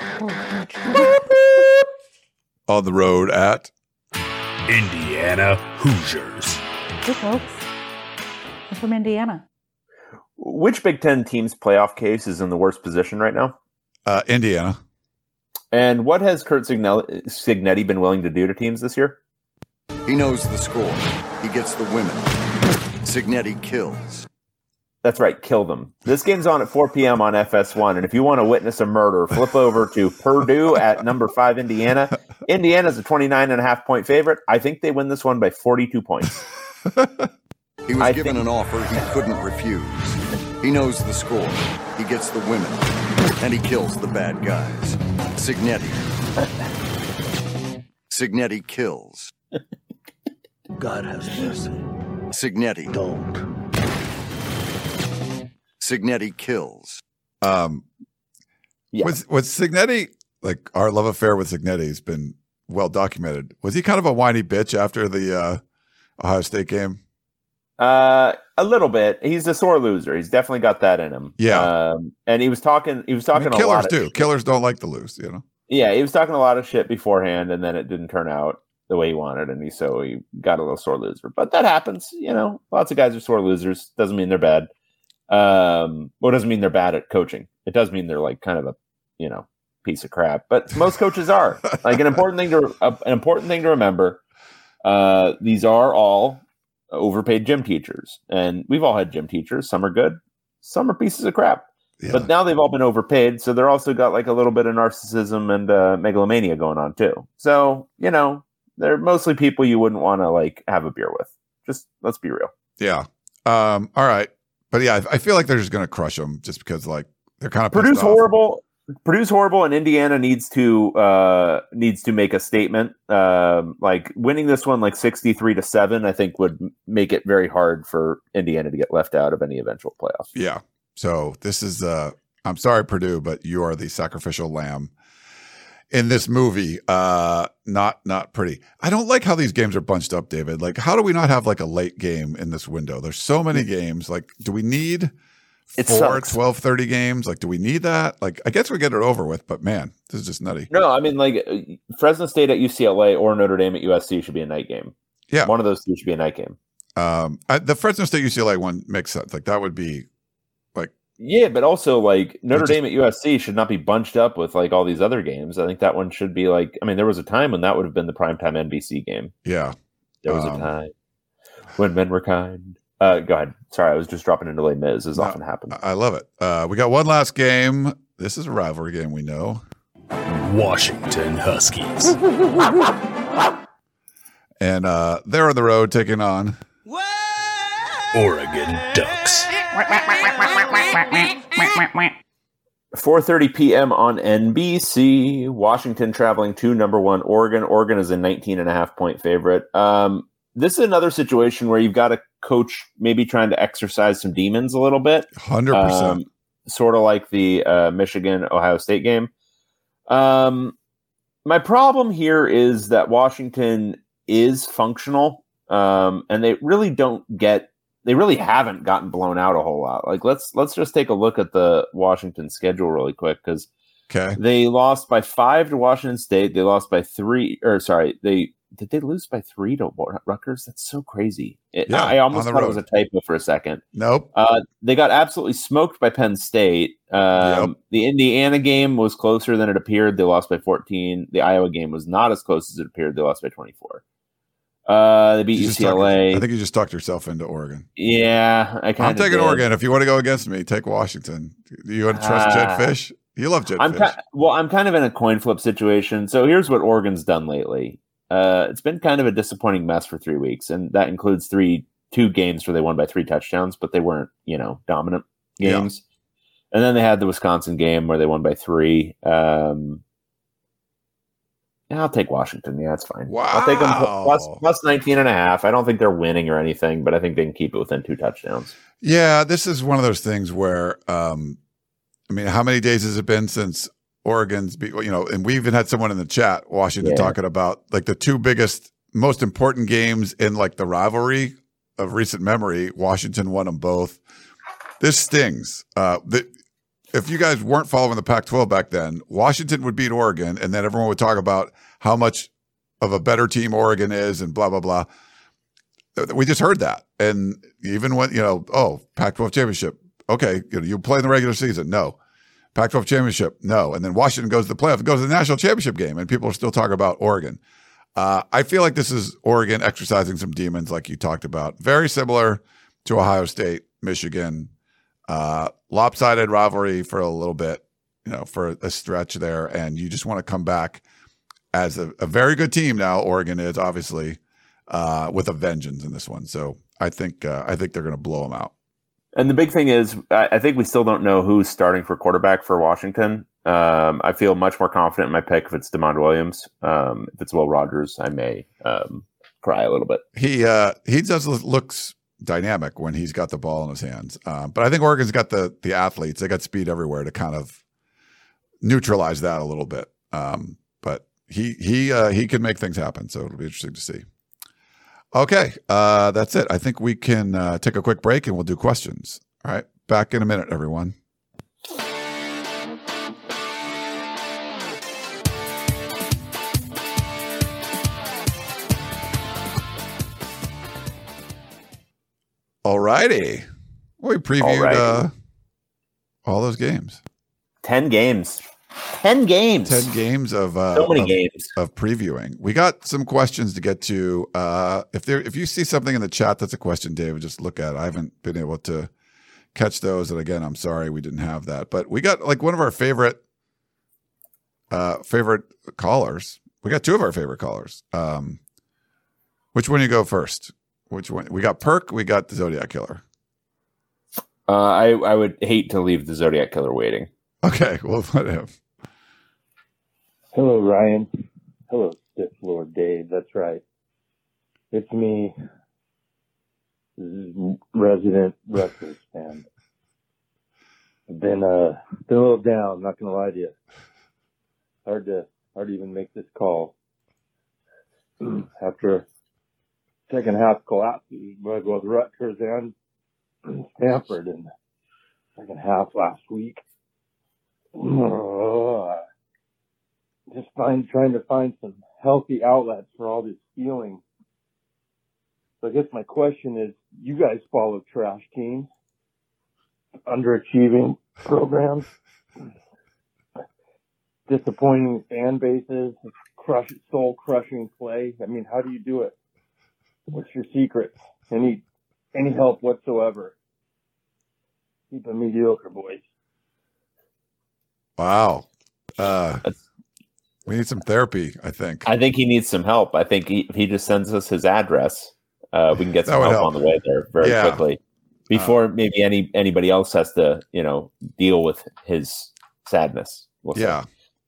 on the road at Indiana Hoosiers. Hey, folks. I'm from Indiana. Which Big Ten team's playoff case is in the worst position right now? Indiana. And what has Kurt Cignetti been willing to do to teams this year? He knows the score. He gets the women. Cignetti kills. That's right, kill them. This game's on at 4 p.m. on FS1, and if you want to witness a murder, flip over to Purdue at number 5 Indiana. Indiana's a 29.5 point favorite. I think they win this one by 42 points. He was given an offer he couldn't refuse. He knows the score. He gets the women. And he kills the bad guys. Signetti. Signetti kills. God has mercy. Signetti. Don't. Signetti kills. Yeah. Was Signetti, like our love affair with Signetti has been well documented. Was he kind of a whiny bitch after the Ohio State game? A little bit. He's a sore loser. He's definitely got that in him. Yeah. And he was talking. He was talking. I mean, a lot killers do. Shit. Killers don't like to lose. You know. Yeah, he was talking a lot of shit beforehand, and then it didn't turn out the way he wanted, and he got a little sore loser. But that happens. You know, lots of guys are sore losers. Doesn't mean they're bad. Well, it doesn't mean they're bad at coaching. It does mean they're like kind of a piece of crap. But most coaches are. Like an important thing to remember. These are all overpaid gym teachers, and we've all had gym teachers. Some are good, some are pieces of crap. Yeah. But now they've all been overpaid, so they're also got like a little bit of narcissism and megalomania going on too. So they're mostly people you wouldn't want to like have a beer with. Just let's be real. Yeah. All right. But yeah, I feel like they're just going to crush them just because like they're kind of Produce horrible, and Indiana needs to make a statement. Like winning this one like 63-7, I think would make it very hard for Indiana to get left out of any eventual playoffs. Yeah. So this is I'm sorry, Purdue, but you are the sacrificial lamb in this movie. Not pretty. I don't like how these games are bunched up, David. Like, how do we not have like a late game in this window? There's so many games. Like, do we need 4 12:30 games? Like, do we need that? Like, I guess we get it over with, but man, this is just nutty. No, I mean, like Fresno State at UCLA or Notre Dame at USC should be a night game. Yeah. One of those two should be a night game. The Fresno State UCLA one makes sense. Like, that would be like, yeah, but also like Notre Dame at USC should not be bunched up with like all these other games. I think that one should be like, I mean, there was a time when that would have been the primetime NBC game. Yeah. There was a time when men were kind. Go ahead. Sorry, I was just dropping into Les Mis, as often happens. I love it. We got one last game. This is a rivalry game, we know. Washington Huskies. And they're on the road taking on Oregon Ducks. 4:30 p.m. on NBC. Washington traveling to number 1 Oregon. Oregon is a 19.5-point favorite. This is another situation where you've got a coach maybe trying to exercise some demons a little bit. 100%. Sort of like the Michigan-Ohio State game. My problem here is that Washington is functional, and they really haven't gotten blown out a whole lot. Like let's just take a look at the Washington schedule really quick, because they lost by 5 to Washington State. They lost by 3, or sorry, did they lose by 3 to Rutgers? That's so crazy. I almost thought it was a typo for a second. Nope. They got absolutely smoked by Penn State. The Indiana game was closer than it appeared. They lost by 14. The Iowa game was not as close as it appeared. They lost by 24. They beat UCLA. I think you just talked yourself into Oregon. Yeah, I'm taking Oregon. If you want to go against me, take Washington. Do you want to trust Jedd Fish? You love Jedd Fish. I'm kind of in a coin flip situation. So here's what Oregon's done lately. It's been kind of a disappointing mess for 3 weeks, and that includes 2 games where they won by 3 touchdowns, but they weren't, dominant games. Yeah. And then they had the Wisconsin game where they won by 3. I'll take Washington. Yeah, that's fine. Wow. I'll take them plus 19.5. I don't think they're winning or anything, but I think they can keep it within 2 touchdowns. Yeah, this is one of those things where, I mean, how many days has it been since Oregon's, and we even had someone in the chat, Washington, talking about like the 2 biggest, most important games in like the rivalry of recent memory. Washington won them both. This stings. If you guys weren't following the Pac-12 back then, Washington would beat Oregon, and then everyone would talk about how much of a better team Oregon is and blah, blah, blah. We just heard that. And even when, Pac-12 championship, okay, you play in the regular season. No. Pac-12 championship, no. And then Washington goes to the playoff, goes to the national championship game, and people are still talking about Oregon. I feel like this is Oregon exercising some demons like you talked about. Very similar to Ohio State, Michigan. Lopsided rivalry for a little bit, for a stretch there. And you just want to come back as a very good team now, Oregon is, obviously, with a vengeance in this one. So I think they're going to blow them out. And the big thing is, I think we still don't know who's starting for quarterback for Washington. I feel much more confident in my pick if it's DeMond Williams. If it's Will Rogers, I may cry a little bit. He looks dynamic when he's got the ball in his hands. But I think Oregon's got the athletes. They got speed everywhere to kind of neutralize that a little bit. But he can make things happen. So it'll be interesting to see. Okay, that's it. I think we can take a quick break and we'll do questions. All right, back in a minute, everyone. All righty. We previewed all those games. 10 games. 10 games. 10 games of so many games of previewing. We got some questions to get to. If you see something in the chat that's a question, David, just look at it. I haven't been able to catch those, and again, I'm sorry we didn't have that. But we got like one of our favorite callers. We got two of our favorite callers. Which one do you go first? Which one? We got Perk. We got the Zodiac Killer. I would hate to leave the Zodiac Killer waiting. Okay, we'll let him. Hello, Ryan. Hello, Sith Lord Dave. That's right. It's me, resident Rutgers fan. I've been a little down. Not gonna lie to you. Hard to even make this call after second half collapses, both Rutgers and Stanford in the second half last week. Just trying to find some healthy outlets for all this feeling. So I guess my question is, you guys follow trash teams, underachieving programs, disappointing fan bases, soul-crushing play. I mean, how do you do it? What's your secret? Any help whatsoever? Keep it mediocre, boys. Wow. We need some therapy, I think. I think he needs some help. I think if he just sends us his address, we can get some help on the way there very quickly before maybe anybody else has to, deal with his sadness. We'll say.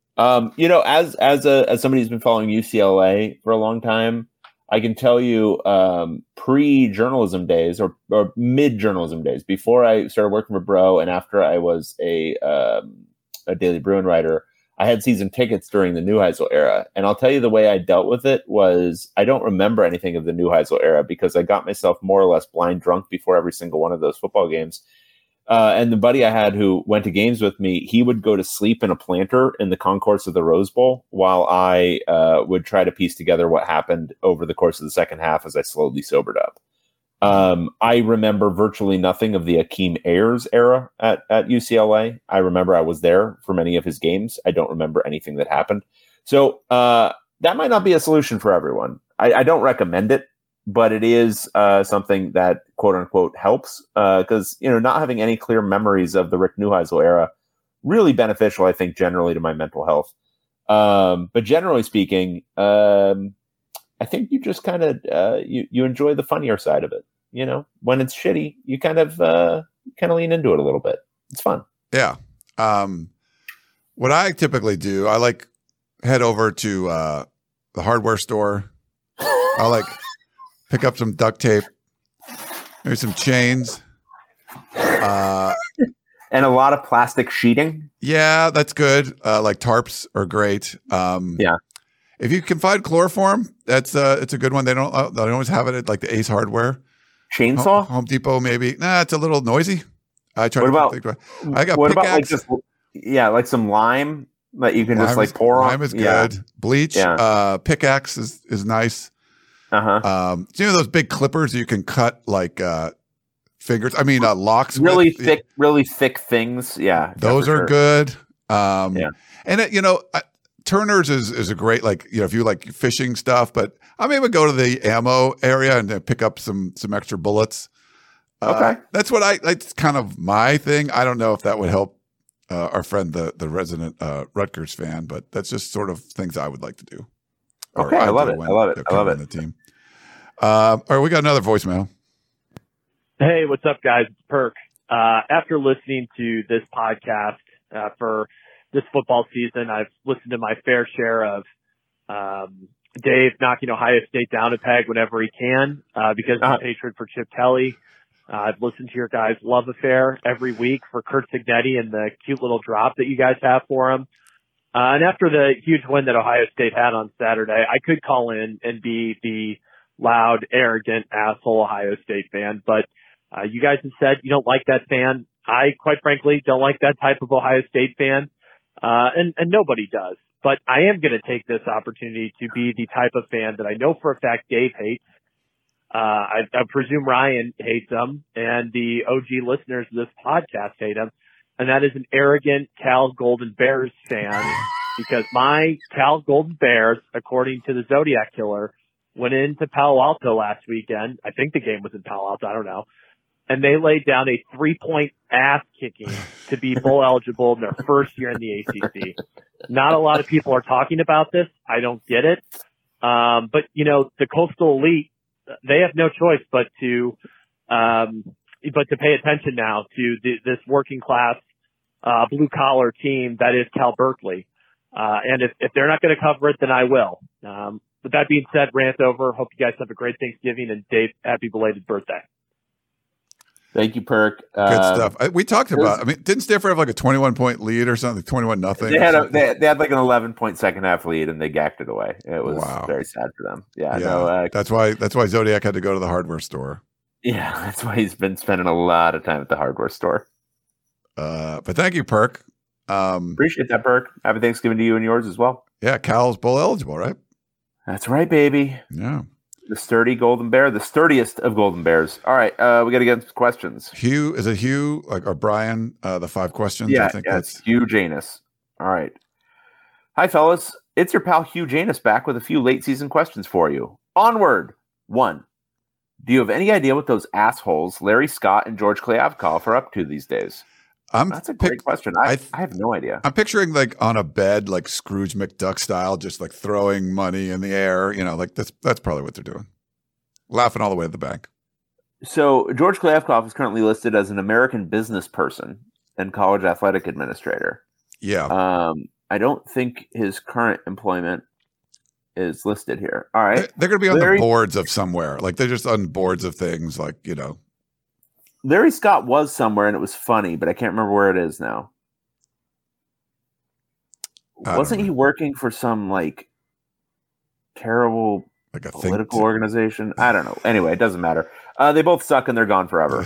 As somebody who's been following UCLA for a long time, I can tell you pre-journalism days or mid-journalism days, before I started working for Bro and after I was a Daily Bruin writer, I had season tickets during the Neuheisel era. And I'll tell you the way I dealt with it was I don't remember anything of the Neuheisel era because I got myself more or less blind drunk before every single one of those football games. And the buddy I had who went to games with me, he would go to sleep in a planter in the concourse of the Rose Bowl while I would try to piece together what happened over the course of the second half as I slowly sobered up. I remember virtually nothing of the Akeem Ayers era at UCLA. I remember I was there for many of his games. I don't remember anything that happened. So that might not be a solution for everyone. I don't recommend it, but it is something that quote unquote helps because, not having any clear memories of the Rick Neuheisel era, really beneficial, I think, generally to my mental health. But generally speaking, I think you just kind of you enjoy the funnier side of it. When it's shitty, you kind of lean into it a little bit. It's fun. Yeah. What I typically do, I head over to the hardware store. I pick up some duct tape, maybe some chains, and a lot of plastic sheeting. Yeah, that's good. Tarps are great. Yeah. If you can find chloroform, it's a good one. They don't always have it at the Ace Hardware. Chainsaw? Home Depot, maybe. Nah, it's a little noisy. I got what pickaxe. About some lime that you can just pour on? Lime is good. Yeah. Bleach. Yeah. Pickaxe is nice. Uh-huh. Those big clippers you can cut fingers. I mean, locks. Really thick things. Yeah. Those are good. And Turner's is a great, if you like fishing stuff, but I'm able to go to the ammo area and pick up some extra bullets. Okay. That's that's kind of my thing. I don't know if that would help our friend, the resident Rutgers fan, but that's just sort of things I would like to do. Okay. I love it. I love it. The team. All right. We got another voicemail. Hey, what's up, guys? It's Perk. After listening to this podcast for this football season, I've listened to my fair share of Dave knocking Ohio State down a peg whenever he can because he's a patron for Chip Kelly. I've listened to your guys' love affair every week for Curt Cignetti and the cute little drop that you guys have for him. And after the huge win that Ohio State had on Saturday, I could call in and be the loud, arrogant, asshole Ohio State fan. But you guys have said you don't like that fan. I, quite frankly, don't like that type of Ohio State fan. And nobody does. But I am going to take this opportunity to be the type of fan that I know for a fact Dave hates. I presume Ryan hates him, and the OG listeners of this podcast hate him. And that is an arrogant Cal Golden Bears fan, because my Cal Golden Bears, according to the Zodiac Killer, went into Palo Alto last weekend. I think the game was in Palo Alto. I don't know. And they laid down a 3-point ass kicking to be bowl eligible in their first year in the ACC. Not a lot of people are talking about this. I don't get it. But the Coastal Elite, they have no choice but to pay attention now to this working class, blue collar team that is Cal Berkeley. And if they're not going to cover it, then I will. With that being said, rant over. Hope you guys have a great Thanksgiving, and Dave, happy belated birthday. Thank you, Perk. Good stuff. We talked about. Didn't Stanford have like a 21-point lead or something? 21-0. They had like an 11-point second half lead, and they gacked it away. It was very sad for them. Yeah. No, that's why Zodiac had to go to the hardware store. Yeah, that's why he's been spending a lot of time at the hardware store. But thank you, Perk. Appreciate that, Perk. Happy Thanksgiving to you and yours as well. Yeah, Cal's bowl eligible, right? That's right, baby. Yeah. The sturdy Golden Bear, the sturdiest of Golden Bears. All right, we got to get into questions. Hugh, is it Hugh or Brian? The 5 questions. Yeah, I think that's Hugh Janus. All right. Hi, fellas. It's your pal Hugh Janus back with a few late season questions for you. Onward. 1. Do you have any idea what those assholes Larry Scott and George Kliavkoff are up to these days? That's a great question. I have no idea. I'm picturing like on a bed, like Scrooge McDuck style, just like throwing money in the air. Like that's probably what they're doing. Laughing all the way to the bank. So George Kliavkoff is currently listed as an American business person and college athletic administrator. Yeah. I don't think his current employment is listed here. All right. They're going to be on the boards of somewhere. Like they're just on boards of things like, Larry Scott was somewhere and it was funny, but I can't remember where it is now. Wasn't he working for some like terrible political organization? I don't know. Anyway, it doesn't matter. They both suck and they're gone forever.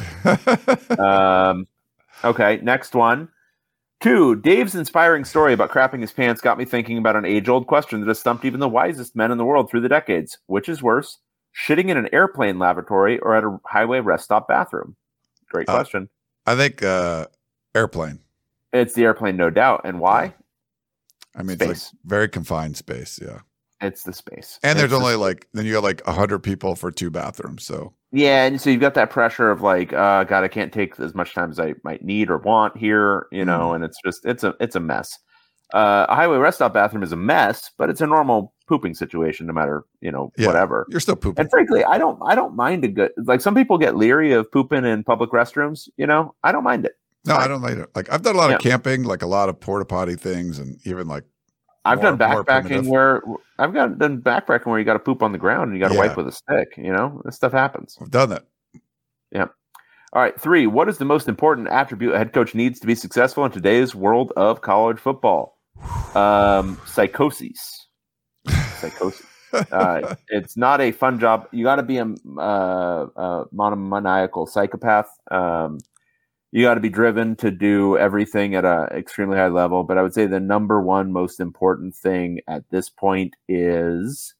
Okay, next one. 2, Dave's inspiring story about crapping his pants got me thinking about an age-old question that has stumped even the wisest men in the world through the decades. Which is worse, shitting in an airplane lavatory or at a highway rest stop bathroom? Great question. I think airplane. It's the airplane, no doubt. And why? I mean, space. It's like very confined space. Yeah. It's the space. And there's only then you got like 100 people for 2 bathrooms. So yeah. And so you've got that pressure of like, God, I can't take as much time as I might need or want here, and it's just, it's a mess. A highway rest stop bathroom is a mess, but it's a normal pooping situation no matter, whatever. You're still pooping. And frankly, I don't mind a good, like some people get leery of pooping in public restrooms, I don't mind it. No, I don't mind it. Like I've done a lot of camping, like a lot of porta potty things, and even like I've done backpacking where you got to poop on the ground and you got to wipe with a stick. This stuff happens. I've done that. Yeah. All right. 3. What is the most important attribute a head coach needs to be successful in today's world of college football? Psychosis. It's not a fun job. You got to be a monomaniacal psychopath. You got to be driven to do everything at an extremely high level. But I would say the number one most important thing at this point is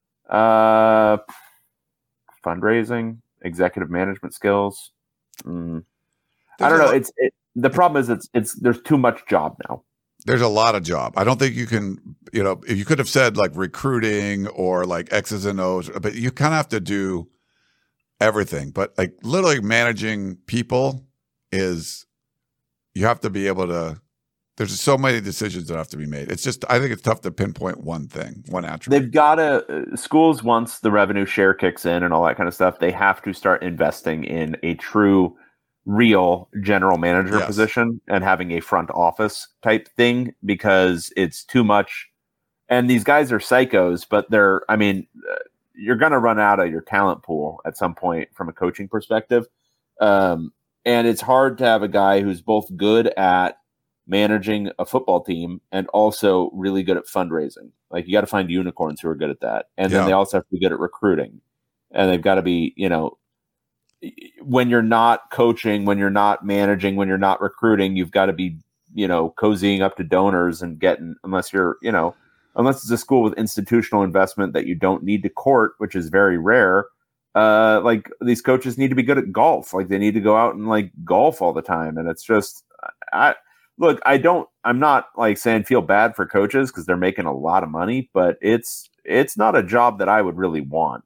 fundraising, executive management skills. I don't know. The problem is there's too much job now. There's a lot of job. I don't think you can, if you could have said like recruiting or like X's and O's, but you kind of have to do everything. But like literally managing people you have to be able to, there's so many decisions that have to be made. It's just, I think it's tough to pinpoint one thing, one attribute. They've got to, schools, once the revenue share kicks in and all that kind of stuff, they have to start investing in a true real general manager Yes. position and having a front office type thing, because it's too much. And these guys are psychos, but you're going to run out of your talent pool at some point from a coaching perspective. And it's hard to have a guy who's both good at managing a football team and also really good at fundraising. Like, you got to find unicorns who are good at that. And then they also have to be good at recruiting. And they've got to be, when you're not coaching, when you're not managing, when you're not recruiting, you've got to be, cozying up to donors and getting, unless it's a school with institutional investment that you don't need to court, which is very rare. Like, these coaches need to be good at golf. Like, they need to go out and like golf all the time. And it's just, I'm not like saying feel bad for coaches because they're making a lot of money, but it's not a job that I would really want.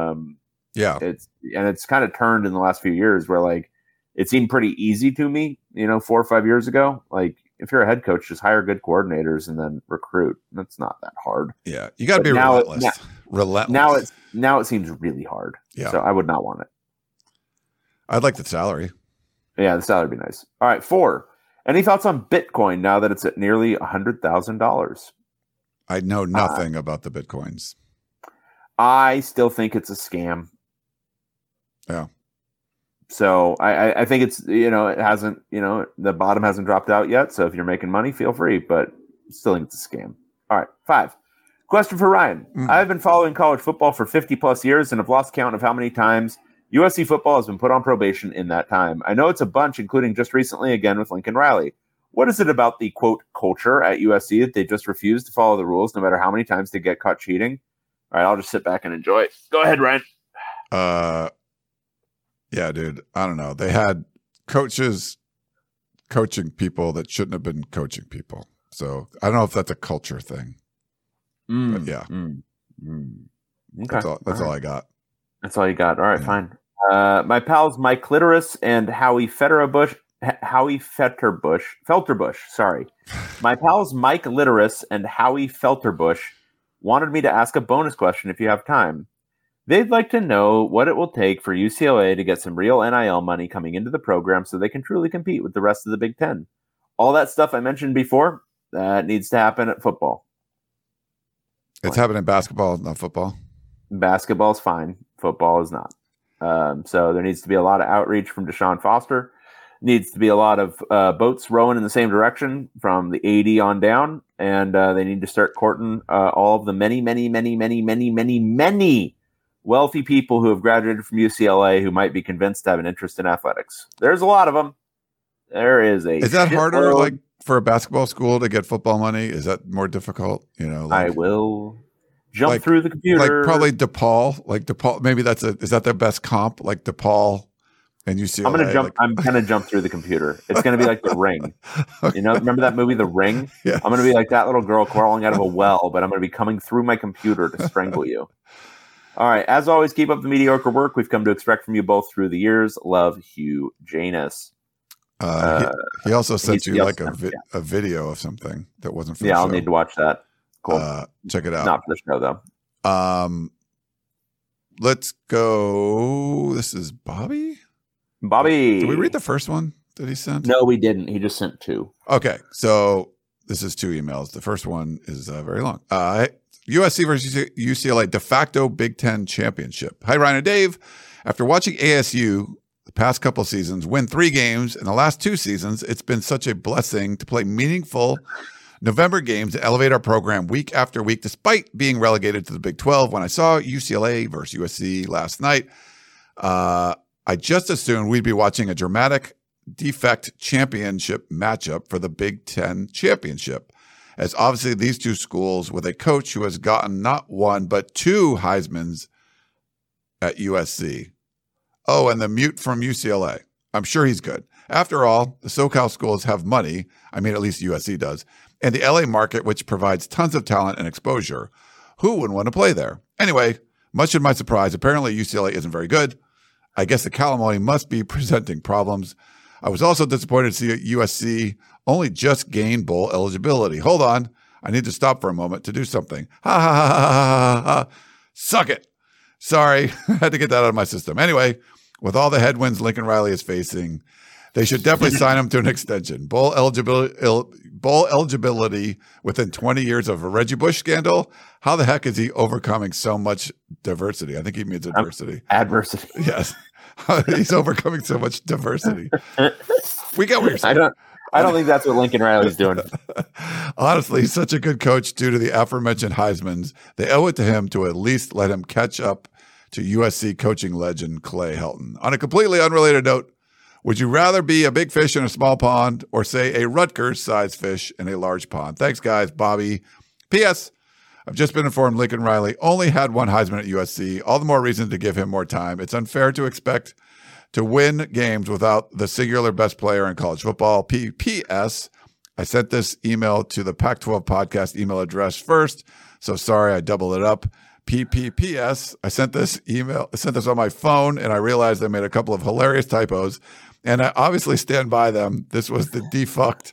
It's kind of turned in the last few years where like it seemed pretty easy to me, 4 or 5 years ago. Like, if you're a head coach, just hire good coordinators and then recruit. That's not that hard. Yeah, you got to be relentless. Relentless. Now it seems really hard. Yeah. So I would not want it. I'd like the salary. Yeah, the salary would be nice. All right, 4. Any thoughts on Bitcoin now that it's at nearly $100,000? I know nothing about the Bitcoins. I still think it's a scam. Yeah. So I think it's, it hasn't, the bottom hasn't dropped out yet. So if you're making money, feel free, but still think it's a scam. All right. 5. Question for Ryan. I've been following college football for 50 plus years and have lost count of how many times USC football has been put on probation in that time. I know it's a bunch, including just recently again with Lincoln Riley. What is it about the quote culture at USC that they just refuse to follow the rules no matter how many times they get caught cheating? All right, I'll just sit back and enjoy it. Go ahead, Ryan. Yeah, dude. I don't know. They had coaches coaching people that shouldn't have been coaching people. So I don't know if that's a culture thing. But yeah. Okay. That's all I got. That's all you got. All right, fine. My pals Mike Litteris and Howie Felterbush. Sorry. My pals Mike Litteris and Howie Felterbush wanted me to ask a bonus question if you have time. They'd like to know what it will take for UCLA to get some real NIL money coming into the program so they can truly compete with the rest of the Big Ten. All that stuff I mentioned before, that needs to happen at football. It's happening in basketball, not football. Basketball's fine. Football is not. So there needs to be a lot of outreach from Deshaun Foster. Needs to be a lot of boats rowing in the same direction from the AD on down. And they need to start courting all of the many wealthy people who have graduated from UCLA who might be convinced to have an interest in athletics. There's a lot of them. There is a. Is that harder, like for a basketball school to get football money? Is that more difficult? I will jump through the computer. Like probably DePaul. Like DePaul. Maybe is that their best comp? Like DePaul and UCLA. I'm gonna jump through the computer. It's gonna be like The Ring. Okay. Remember that movie, The Ring? Yeah. I'm gonna be like that little girl crawling out of a well, but I'm gonna be coming through my computer to strangle you. All right. As always, keep up the mediocre work we've come to expect from you both through the years. Love, Hugh Janus. He also sent you like a video of something that wasn't for the show. I'll need to watch that. Cool. Check it out. Not for the show, though. Let's go. This is Bobby? Bobby. Did we read the first one that he sent? No, we didn't. He just sent 2. Okay. So this is 2 emails. The first one is very long. USC versus UCLA de facto Big Ten championship. Hi, Ryan and Dave. After watching ASU the past couple seasons win 3 games in the last 2 seasons, it's been such a blessing to play meaningful November games and elevate our program week after week, despite being relegated to the Big 12. When I saw UCLA versus USC last night, I just assumed we'd be watching a dramatic defect championship matchup for the Big Ten championship. As obviously these 2 schools with a coach who has gotten not 1, but 2 Heismans at USC. Oh, and the mute from UCLA. I'm sure he's good. After all, the SoCal schools have money. I mean, at least USC does. And the LA market, which provides tons of talent and exposure. Who wouldn't want to play there? Anyway, much to my surprise, apparently UCLA isn't very good. I guess the Calamari must be presenting problems. I was also disappointed to see USC only just gain bowl eligibility. Hold on. I need to stop for a moment to do something. Ha ha ha ha ha ha. Suck it. Sorry. I had to get that out of my system. Anyway, with all the headwinds Lincoln Riley is facing They should definitely sign him to an extension. Bowl eligibility within 20 years of a Reggie Bush scandal. How the heck is he overcoming so much diversity? I think he means adversity. Adversity. Yes. He's overcoming so much diversity. We get what you're saying. I don't think that's what Lincoln Riley's doing. Honestly, he's such a good coach due to the aforementioned Heismans. They owe it to him to at least let him catch up to USC coaching legend Clay Helton. On a completely unrelated note, would you rather be a big fish in a small pond or say a Rutgers-sized fish in a large pond? Thanks, guys. Bobby. P.S. I've just been informed Lincoln Riley only had one Heisman at USC. All the more reason to give him more time. It's unfair to expect to win games without the singular best player in college football. P.S. I sent this email to the Pac-12 podcast email address first, so sorry I doubled it up. P.S. I sent this on my phone, and I realized I made a couple of hilarious typos, and I obviously stand by them. This was the defect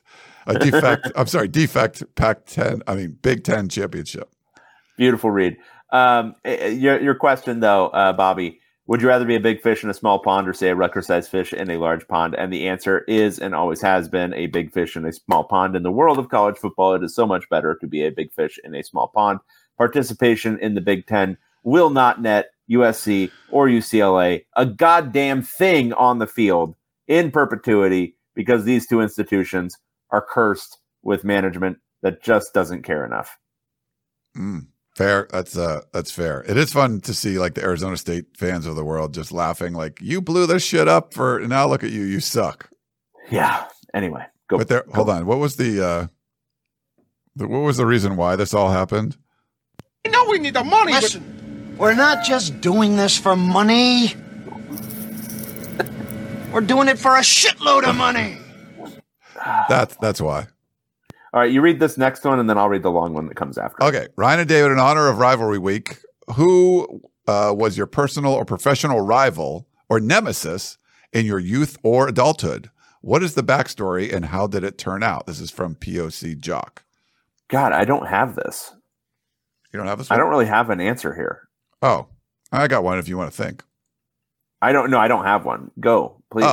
Pac-10, Big Ten championship. Beautiful read. Your question, though, Bobby, would you rather be a big fish in a small pond or say a Rutgers-sized fish in a large pond? And the answer is and always has been a big fish in a small pond. In the world of college football, it is so much better to be a big fish in a small pond. Participation in the Big Ten will not net USC or UCLA a goddamn thing on the field in perpetuity because these two institutions are cursed with management that just doesn't care enough. Fair. That's fair. It is fun to see like the Arizona State fans of the world just laughing like you blew this shit up and now look at you. You suck. Yeah. Anyway, go. But hold on. What was the reason why this all happened? You know we need the money. Listen, we're not just doing this for money. We're doing it for a shitload of money. That's why. All right, you read this next one, and then I'll read the long one that comes after. Okay. Ryan and David, in honor of Rivalry Week, who was your personal or professional rival or nemesis in your youth or adulthood? What is the backstory, and how did it turn out? This is from POC Jock. God, I don't have this. You don't have this one? I don't really have an answer here. Oh, I got one if you want to think. I don't know. I don't have one. Go, please.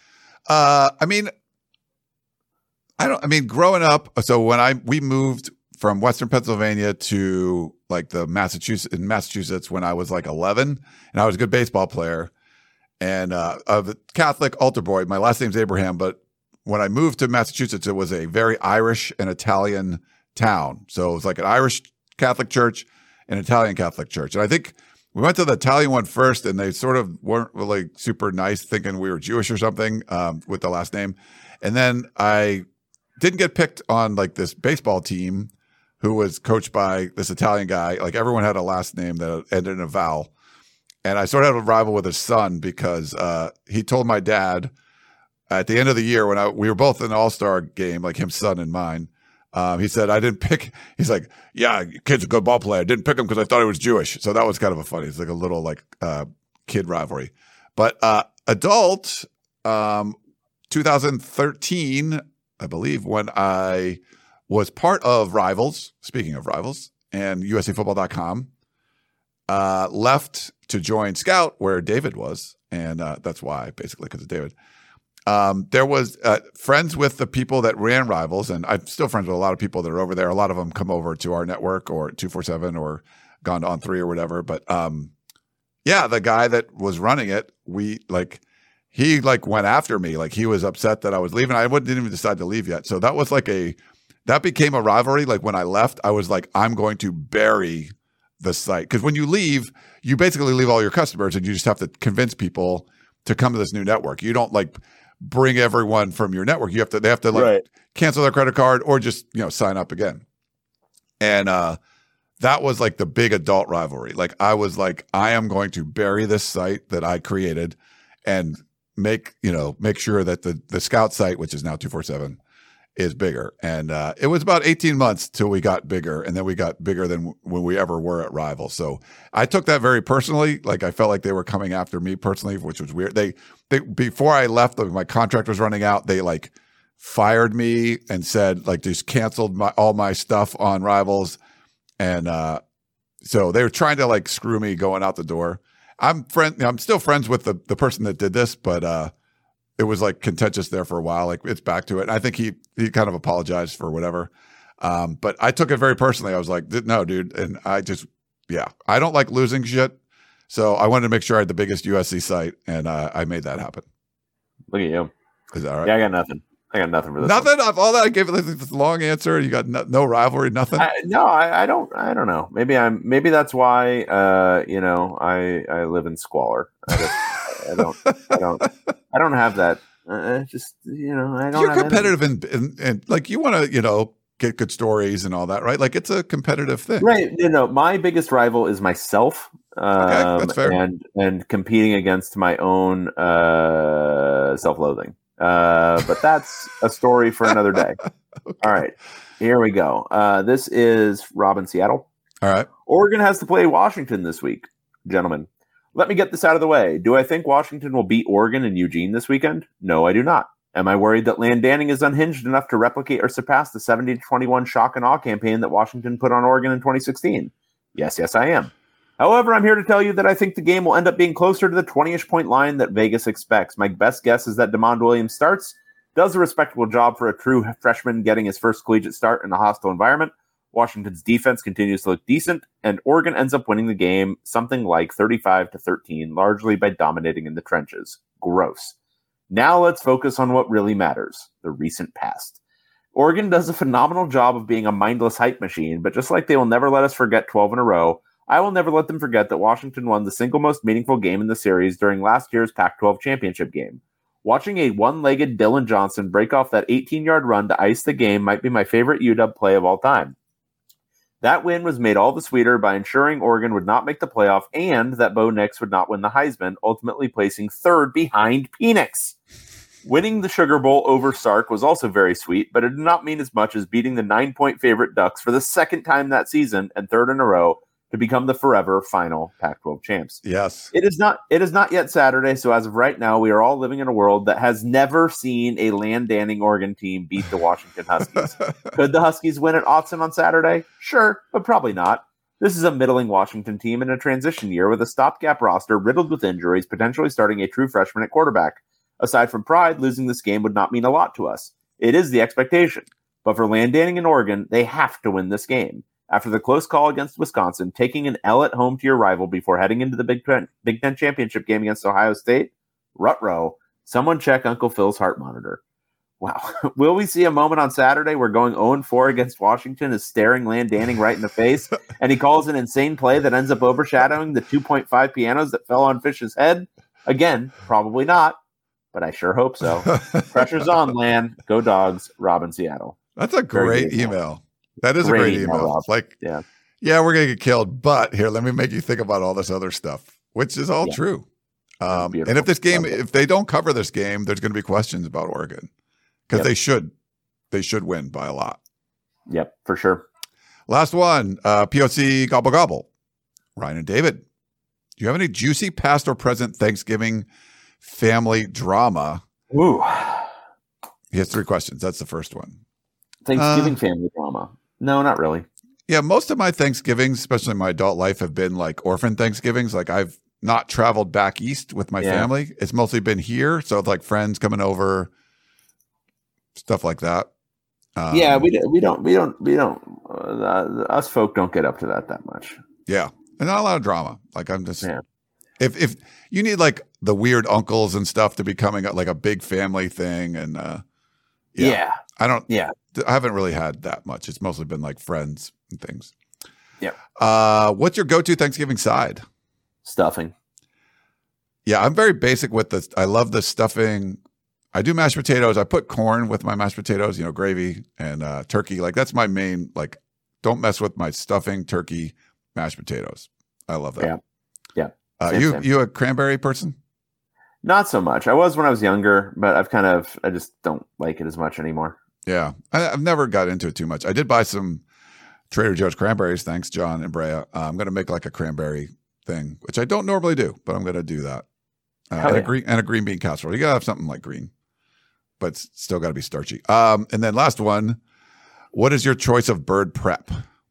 Growing up, so when we moved from Western Pennsylvania to like Massachusetts when I was like 11, and I was a good baseball player and of a Catholic altar boy. My last name's Abraham, but when I moved to Massachusetts, it was a very Irish and Italian town. So it was like an Irish Catholic church and Italian Catholic church. And I think we went to the Italian one first, and they sort of weren't really super nice, thinking we were Jewish or something with the last name. And then I didn't get picked on like this baseball team who was coached by this Italian guy. Like everyone had a last name that ended in a vowel. And I sort of had a rival with his son because he told my dad at the end of the year when we were both in an all-star game, like his son and mine. He said, I didn't pick. He's like, yeah, kid's a good ball player. I didn't pick him because I thought he was Jewish. So that was kind of a funny. It's like a little like kid rivalry. But adult, 2013, I believe, when I was part of Rivals, speaking of Rivals, and USAFootball.com, left to join Scout where David was. And that's why, basically, because of David. There was friends with the people that ran Rivals, and I'm still friends with a lot of people that are over there. A lot of them come over to our network or 247 or gone to On3 or whatever. But the guy that was running it, he went after me. Like he was upset that I was leaving. I didn't even decide to leave yet. So that was that became a rivalry. Like when I left, I was like, I'm going to bury the site. Because when you leave, you basically leave all your customers and you just have to convince people to come to this new network. You don't bring everyone from your network. They have to cancel their credit card or just, sign up again. And that was like the big adult rivalry. Like I was like, I am going to bury this site that I created and make sure that the Scout site, which is now 247, is bigger. And it was about 18 months till we got bigger, and then we got bigger than when we ever were at Rivals. So I took that very personally. Like I felt like they were coming after me personally, which was weird. They before I left, my contract was running out. They fired me and said just canceled all my stuff on Rivals. And so they were trying to screw me going out the door. I'm still friends with the person that did this, but it was like contentious there for a while. Like it's back to it. And I think he kind of apologized for whatever. But I took it very personally. I was like, no, dude. And I don't like losing shit. So I wanted to make sure I had the biggest USC site, and I made that happen. Look at you. Is that all right? Yeah, I got nothing. For this. Nothing of all that. I gave it this long answer. You got no rivalry, nothing. I don't know. Maybe that's why. I live in squalor. I don't have that. I don't. You're competitive and like you want to, get good stories and all that, right? Like it's a competitive thing, right? My biggest rival is myself. Okay, that's fair. And competing against my own self-loathing. But that's a story for another day. Okay. All right, here we go. This is Rob in Seattle. All right. Oregon has to play Washington this week, gentlemen. Let me get this out of the way. Do I think Washington will beat Oregon and Eugene this weekend? No, I do not. Am I worried that Landanning is unhinged enough to replicate or surpass the 70-21 shock and awe campaign that Washington put on Oregon in 2016? Yes, I am. However, I'm here to tell you that I think the game will end up being closer to the 20-ish point line that Vegas expects. My best guess is that DeMond Williams starts, does a respectable job for a true freshman getting his first collegiate start in a hostile environment. Washington's defense continues to look decent, and Oregon ends up winning the game something like 35-13, largely by dominating in the trenches. Gross. Now let's focus on what really matters, the recent past. Oregon does a phenomenal job of being a mindless hype machine, but just like they will never let us forget 12 in a row, I will never let them forget that Washington won the single most meaningful game in the series during last year's Pac-12 championship game. Watching a one-legged Dylan Johnson break off that 18-yard run to ice the game might be my favorite UW play of all time. That win was made all the sweeter by ensuring Oregon would not make the playoff and that Bo Nix would not win the Heisman, ultimately placing third behind Penix. Winning the Sugar Bowl over Sark was also very sweet, but it did not mean as much as beating the 9-point favorite Ducks for the second time that season and third in a row to become the forever final Pac-12 champs. Yes. It is not yet Saturday, so as of right now, we are all living in a world that has never seen a Landanning Oregon team beat the Washington Huskies. Could the Huskies win at Autzen on Saturday? Sure, but probably not. This is a middling Washington team in a transition year with a stopgap roster riddled with injuries, potentially starting a true freshman at quarterback. Aside from pride, losing this game would not mean a lot to us. It is the expectation. But for Landanning and Oregon, they have to win this game. After the close call against Wisconsin, taking an L at home to your rival before heading into the Big Ten championship game against Ohio State, Rutrow, someone check Uncle Phil's heart monitor. Wow. Will we see a moment on Saturday where going 0-4 against Washington is staring Landanning right in the face, and he calls an insane play that ends up overshadowing the 2.5 pianos that fell on Fish's head? Again, probably not, but I sure hope so. Pressure's on, Lan. Go Dogs. Rob in Seattle. That's a great email. That is a great email. It's like, yeah, we're going to get killed, but here, let me make you think about all this other stuff, which is all true. And if this game, if they don't cover this game, there's going to be questions about Oregon because they should win by a lot. Yep, for sure. Last one, POC Gobble Gobble. Ryan and David, do you have any juicy past or present Thanksgiving family drama? Ooh. He has 3 questions. That's the first one. Thanksgiving family drama. No, not really. Yeah, most of my Thanksgivings, especially in my adult life, have been like orphan Thanksgivings. Like I've not traveled back east with my family. It's mostly been here. So it's like friends coming over, stuff like that. We don't. Us folk don't get up to that much. Yeah, and not a lot of drama. Like I'm just, if you need like the weird uncles and stuff to be coming up, like a big family thing, and I don't. Yeah, I haven't really had that much. It's mostly been like friends and things. Yeah. What's your go-to Thanksgiving side? Stuffing. Yeah, I'm very basic with this. I love the stuffing. I do mashed potatoes. I put corn with my mashed potatoes, gravy and turkey. Like that's my main, like, don't mess with my stuffing, turkey, mashed potatoes. I love that. Yeah. You a cranberry person? Not so much. I was when I was younger, but I just don't like it as much anymore. Yeah. I've never got into it too much. I did buy some Trader Joe's cranberries. Thanks, John and Brea. I'm going to make like a cranberry thing, which I don't normally do, but I'm going to do that. And a green bean casserole. You got to have something like green, but it's still got to be starchy. And then last one, what is your choice of bird prep?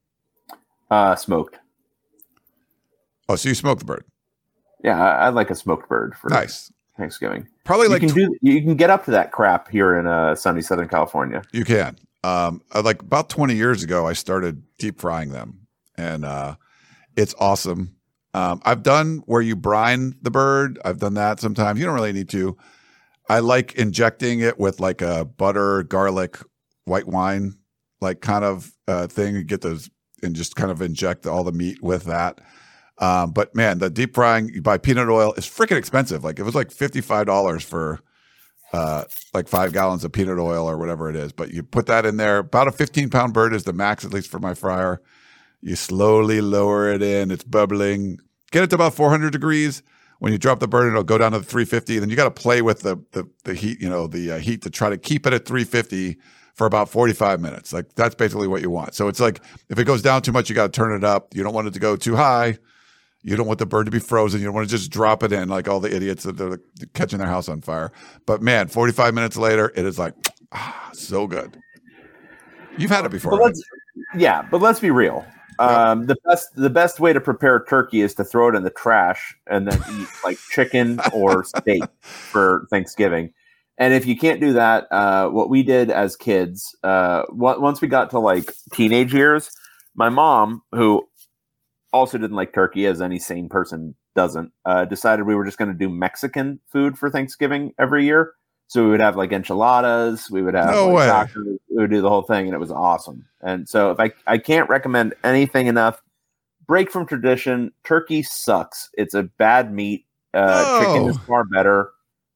Smoked. Oh, so you smoke the bird? Yeah, I like a smoked bird. Nice. Thanksgiving. Probably like you can get up to that crap here in sunny Southern California. You can. Like about 20 years ago, I started deep frying them, and it's awesome. I've done where you brine the bird. I've done that sometimes. You don't really need to. I like injecting it with like a butter, garlic, white wine, like kind of thing. You get those and just kind of inject all the meat with that. But man, the deep frying, you buy peanut oil is freaking expensive. Like it was like $55 for like 5 gallons of peanut oil or whatever it is. But you put that in there. About a 15-pound bird is the max, at least for my fryer. You slowly lower it in. It's bubbling. Get it to about 400 degrees. When you drop the bird, it'll go down to the 350. Then you got to play with the heat, the heat to try to keep it at 350 for about 45 minutes. Like that's basically what you want. So it's like if it goes down too much, you got to turn it up. You don't want it to go too high. You don't want the bird to be frozen. You don't want to just drop it in like all the idiots that are catching their house on fire. But man, 45 minutes later, it is like, so good. You've had it before. But let's be real. The best way to prepare turkey is to throw it in the trash and then eat like chicken or steak for Thanksgiving. And if you can't do that, what we did as kids, once we got to like teenage years, my mom, who also didn't like turkey, as any sane person doesn't, decided we were just going to do Mexican food for Thanksgiving every year. So we would have like enchiladas, we would have tacos, we would do the whole thing, and it was awesome. And so if I can't recommend anything enough, break from tradition. Turkey sucks. It's a bad meat. Chicken is far better.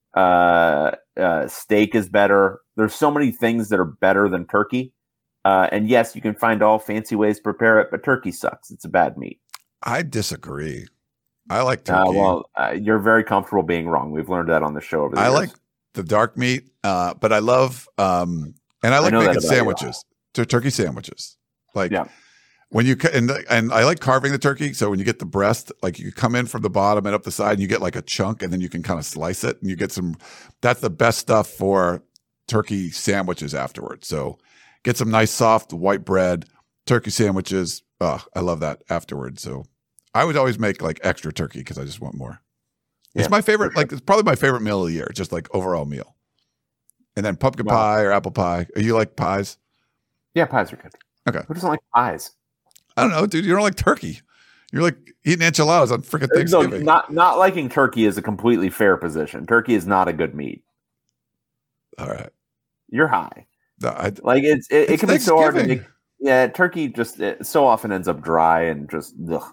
Steak is better. There's so many things that are better than turkey. And yes, you can find all fancy ways to prepare it, but turkey sucks. It's a bad meat. I disagree. I like turkey. You're very comfortable being wrong. We've learned that on the show over the years. I like the dark meat, but I love and I like making sandwiches, turkey sandwiches. Like when you and I like carving the turkey. So when you get the breast, like you come in from the bottom and up the side, and you get like a chunk, and then you can kind of slice it, and you get some. That's the best stuff for turkey sandwiches afterwards. So get some nice soft white bread, turkey sandwiches. I love that afterwards. So I would always make like extra turkey because I just want more. It's my favorite, like it's probably my favorite meal of the year, just like overall meal. And then pumpkin pie or apple pie. You like pies? Yeah, pies are good. Okay. Who doesn't like pies? I don't know, dude. You don't like turkey. You're like eating enchiladas on freaking Thanksgiving. No, not liking turkey is a completely fair position. Turkey is not a good meat. All right. You're high. No, it can be so hard to make. Yeah, turkey just so often ends up dry and just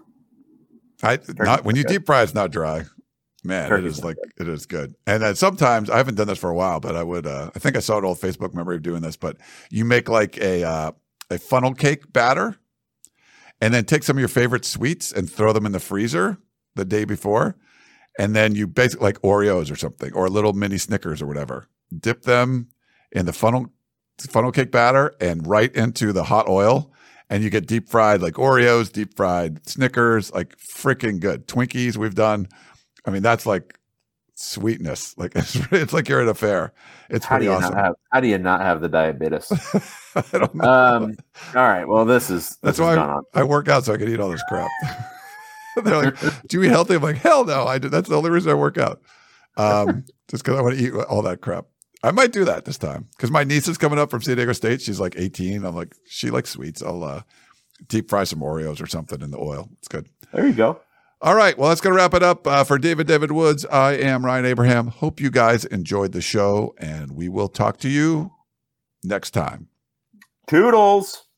ugh. When you deep fry, it's not dry. Man, Turkey's it is good. And then sometimes I haven't done this for a while, but I would. I think I saw an old Facebook memory of doing this. But you make like a funnel cake batter, and then take some of your favorite sweets and throw them in the freezer the day before, and then you basically like Oreos or something or little mini Snickers or whatever. Dip them in the funnel cake batter and right into the hot oil, and you get deep fried like Oreos, deep fried Snickers, like freaking good. Twinkies we've done. I mean, that's like sweetness. Like it's like you're at a fair. It's pretty awesome. How do you not have the diabetes? I don't know. All right. Well, that's why I work out so I can eat all this crap. They're like, "Do you eat healthy?" I'm like, "Hell no, I do." That's the only reason I work out. Just because I want to eat all that crap. I might do that this time because my niece is coming up from San Diego State. She's like 18. I'm like, she likes sweets. I'll deep fry some Oreos or something in the oil. It's good. There you go. All right. Well, that's going to wrap it up for David Woods. I am Ryan Abraham. Hope you guys enjoyed the show, and we will talk to you next time. Toodles.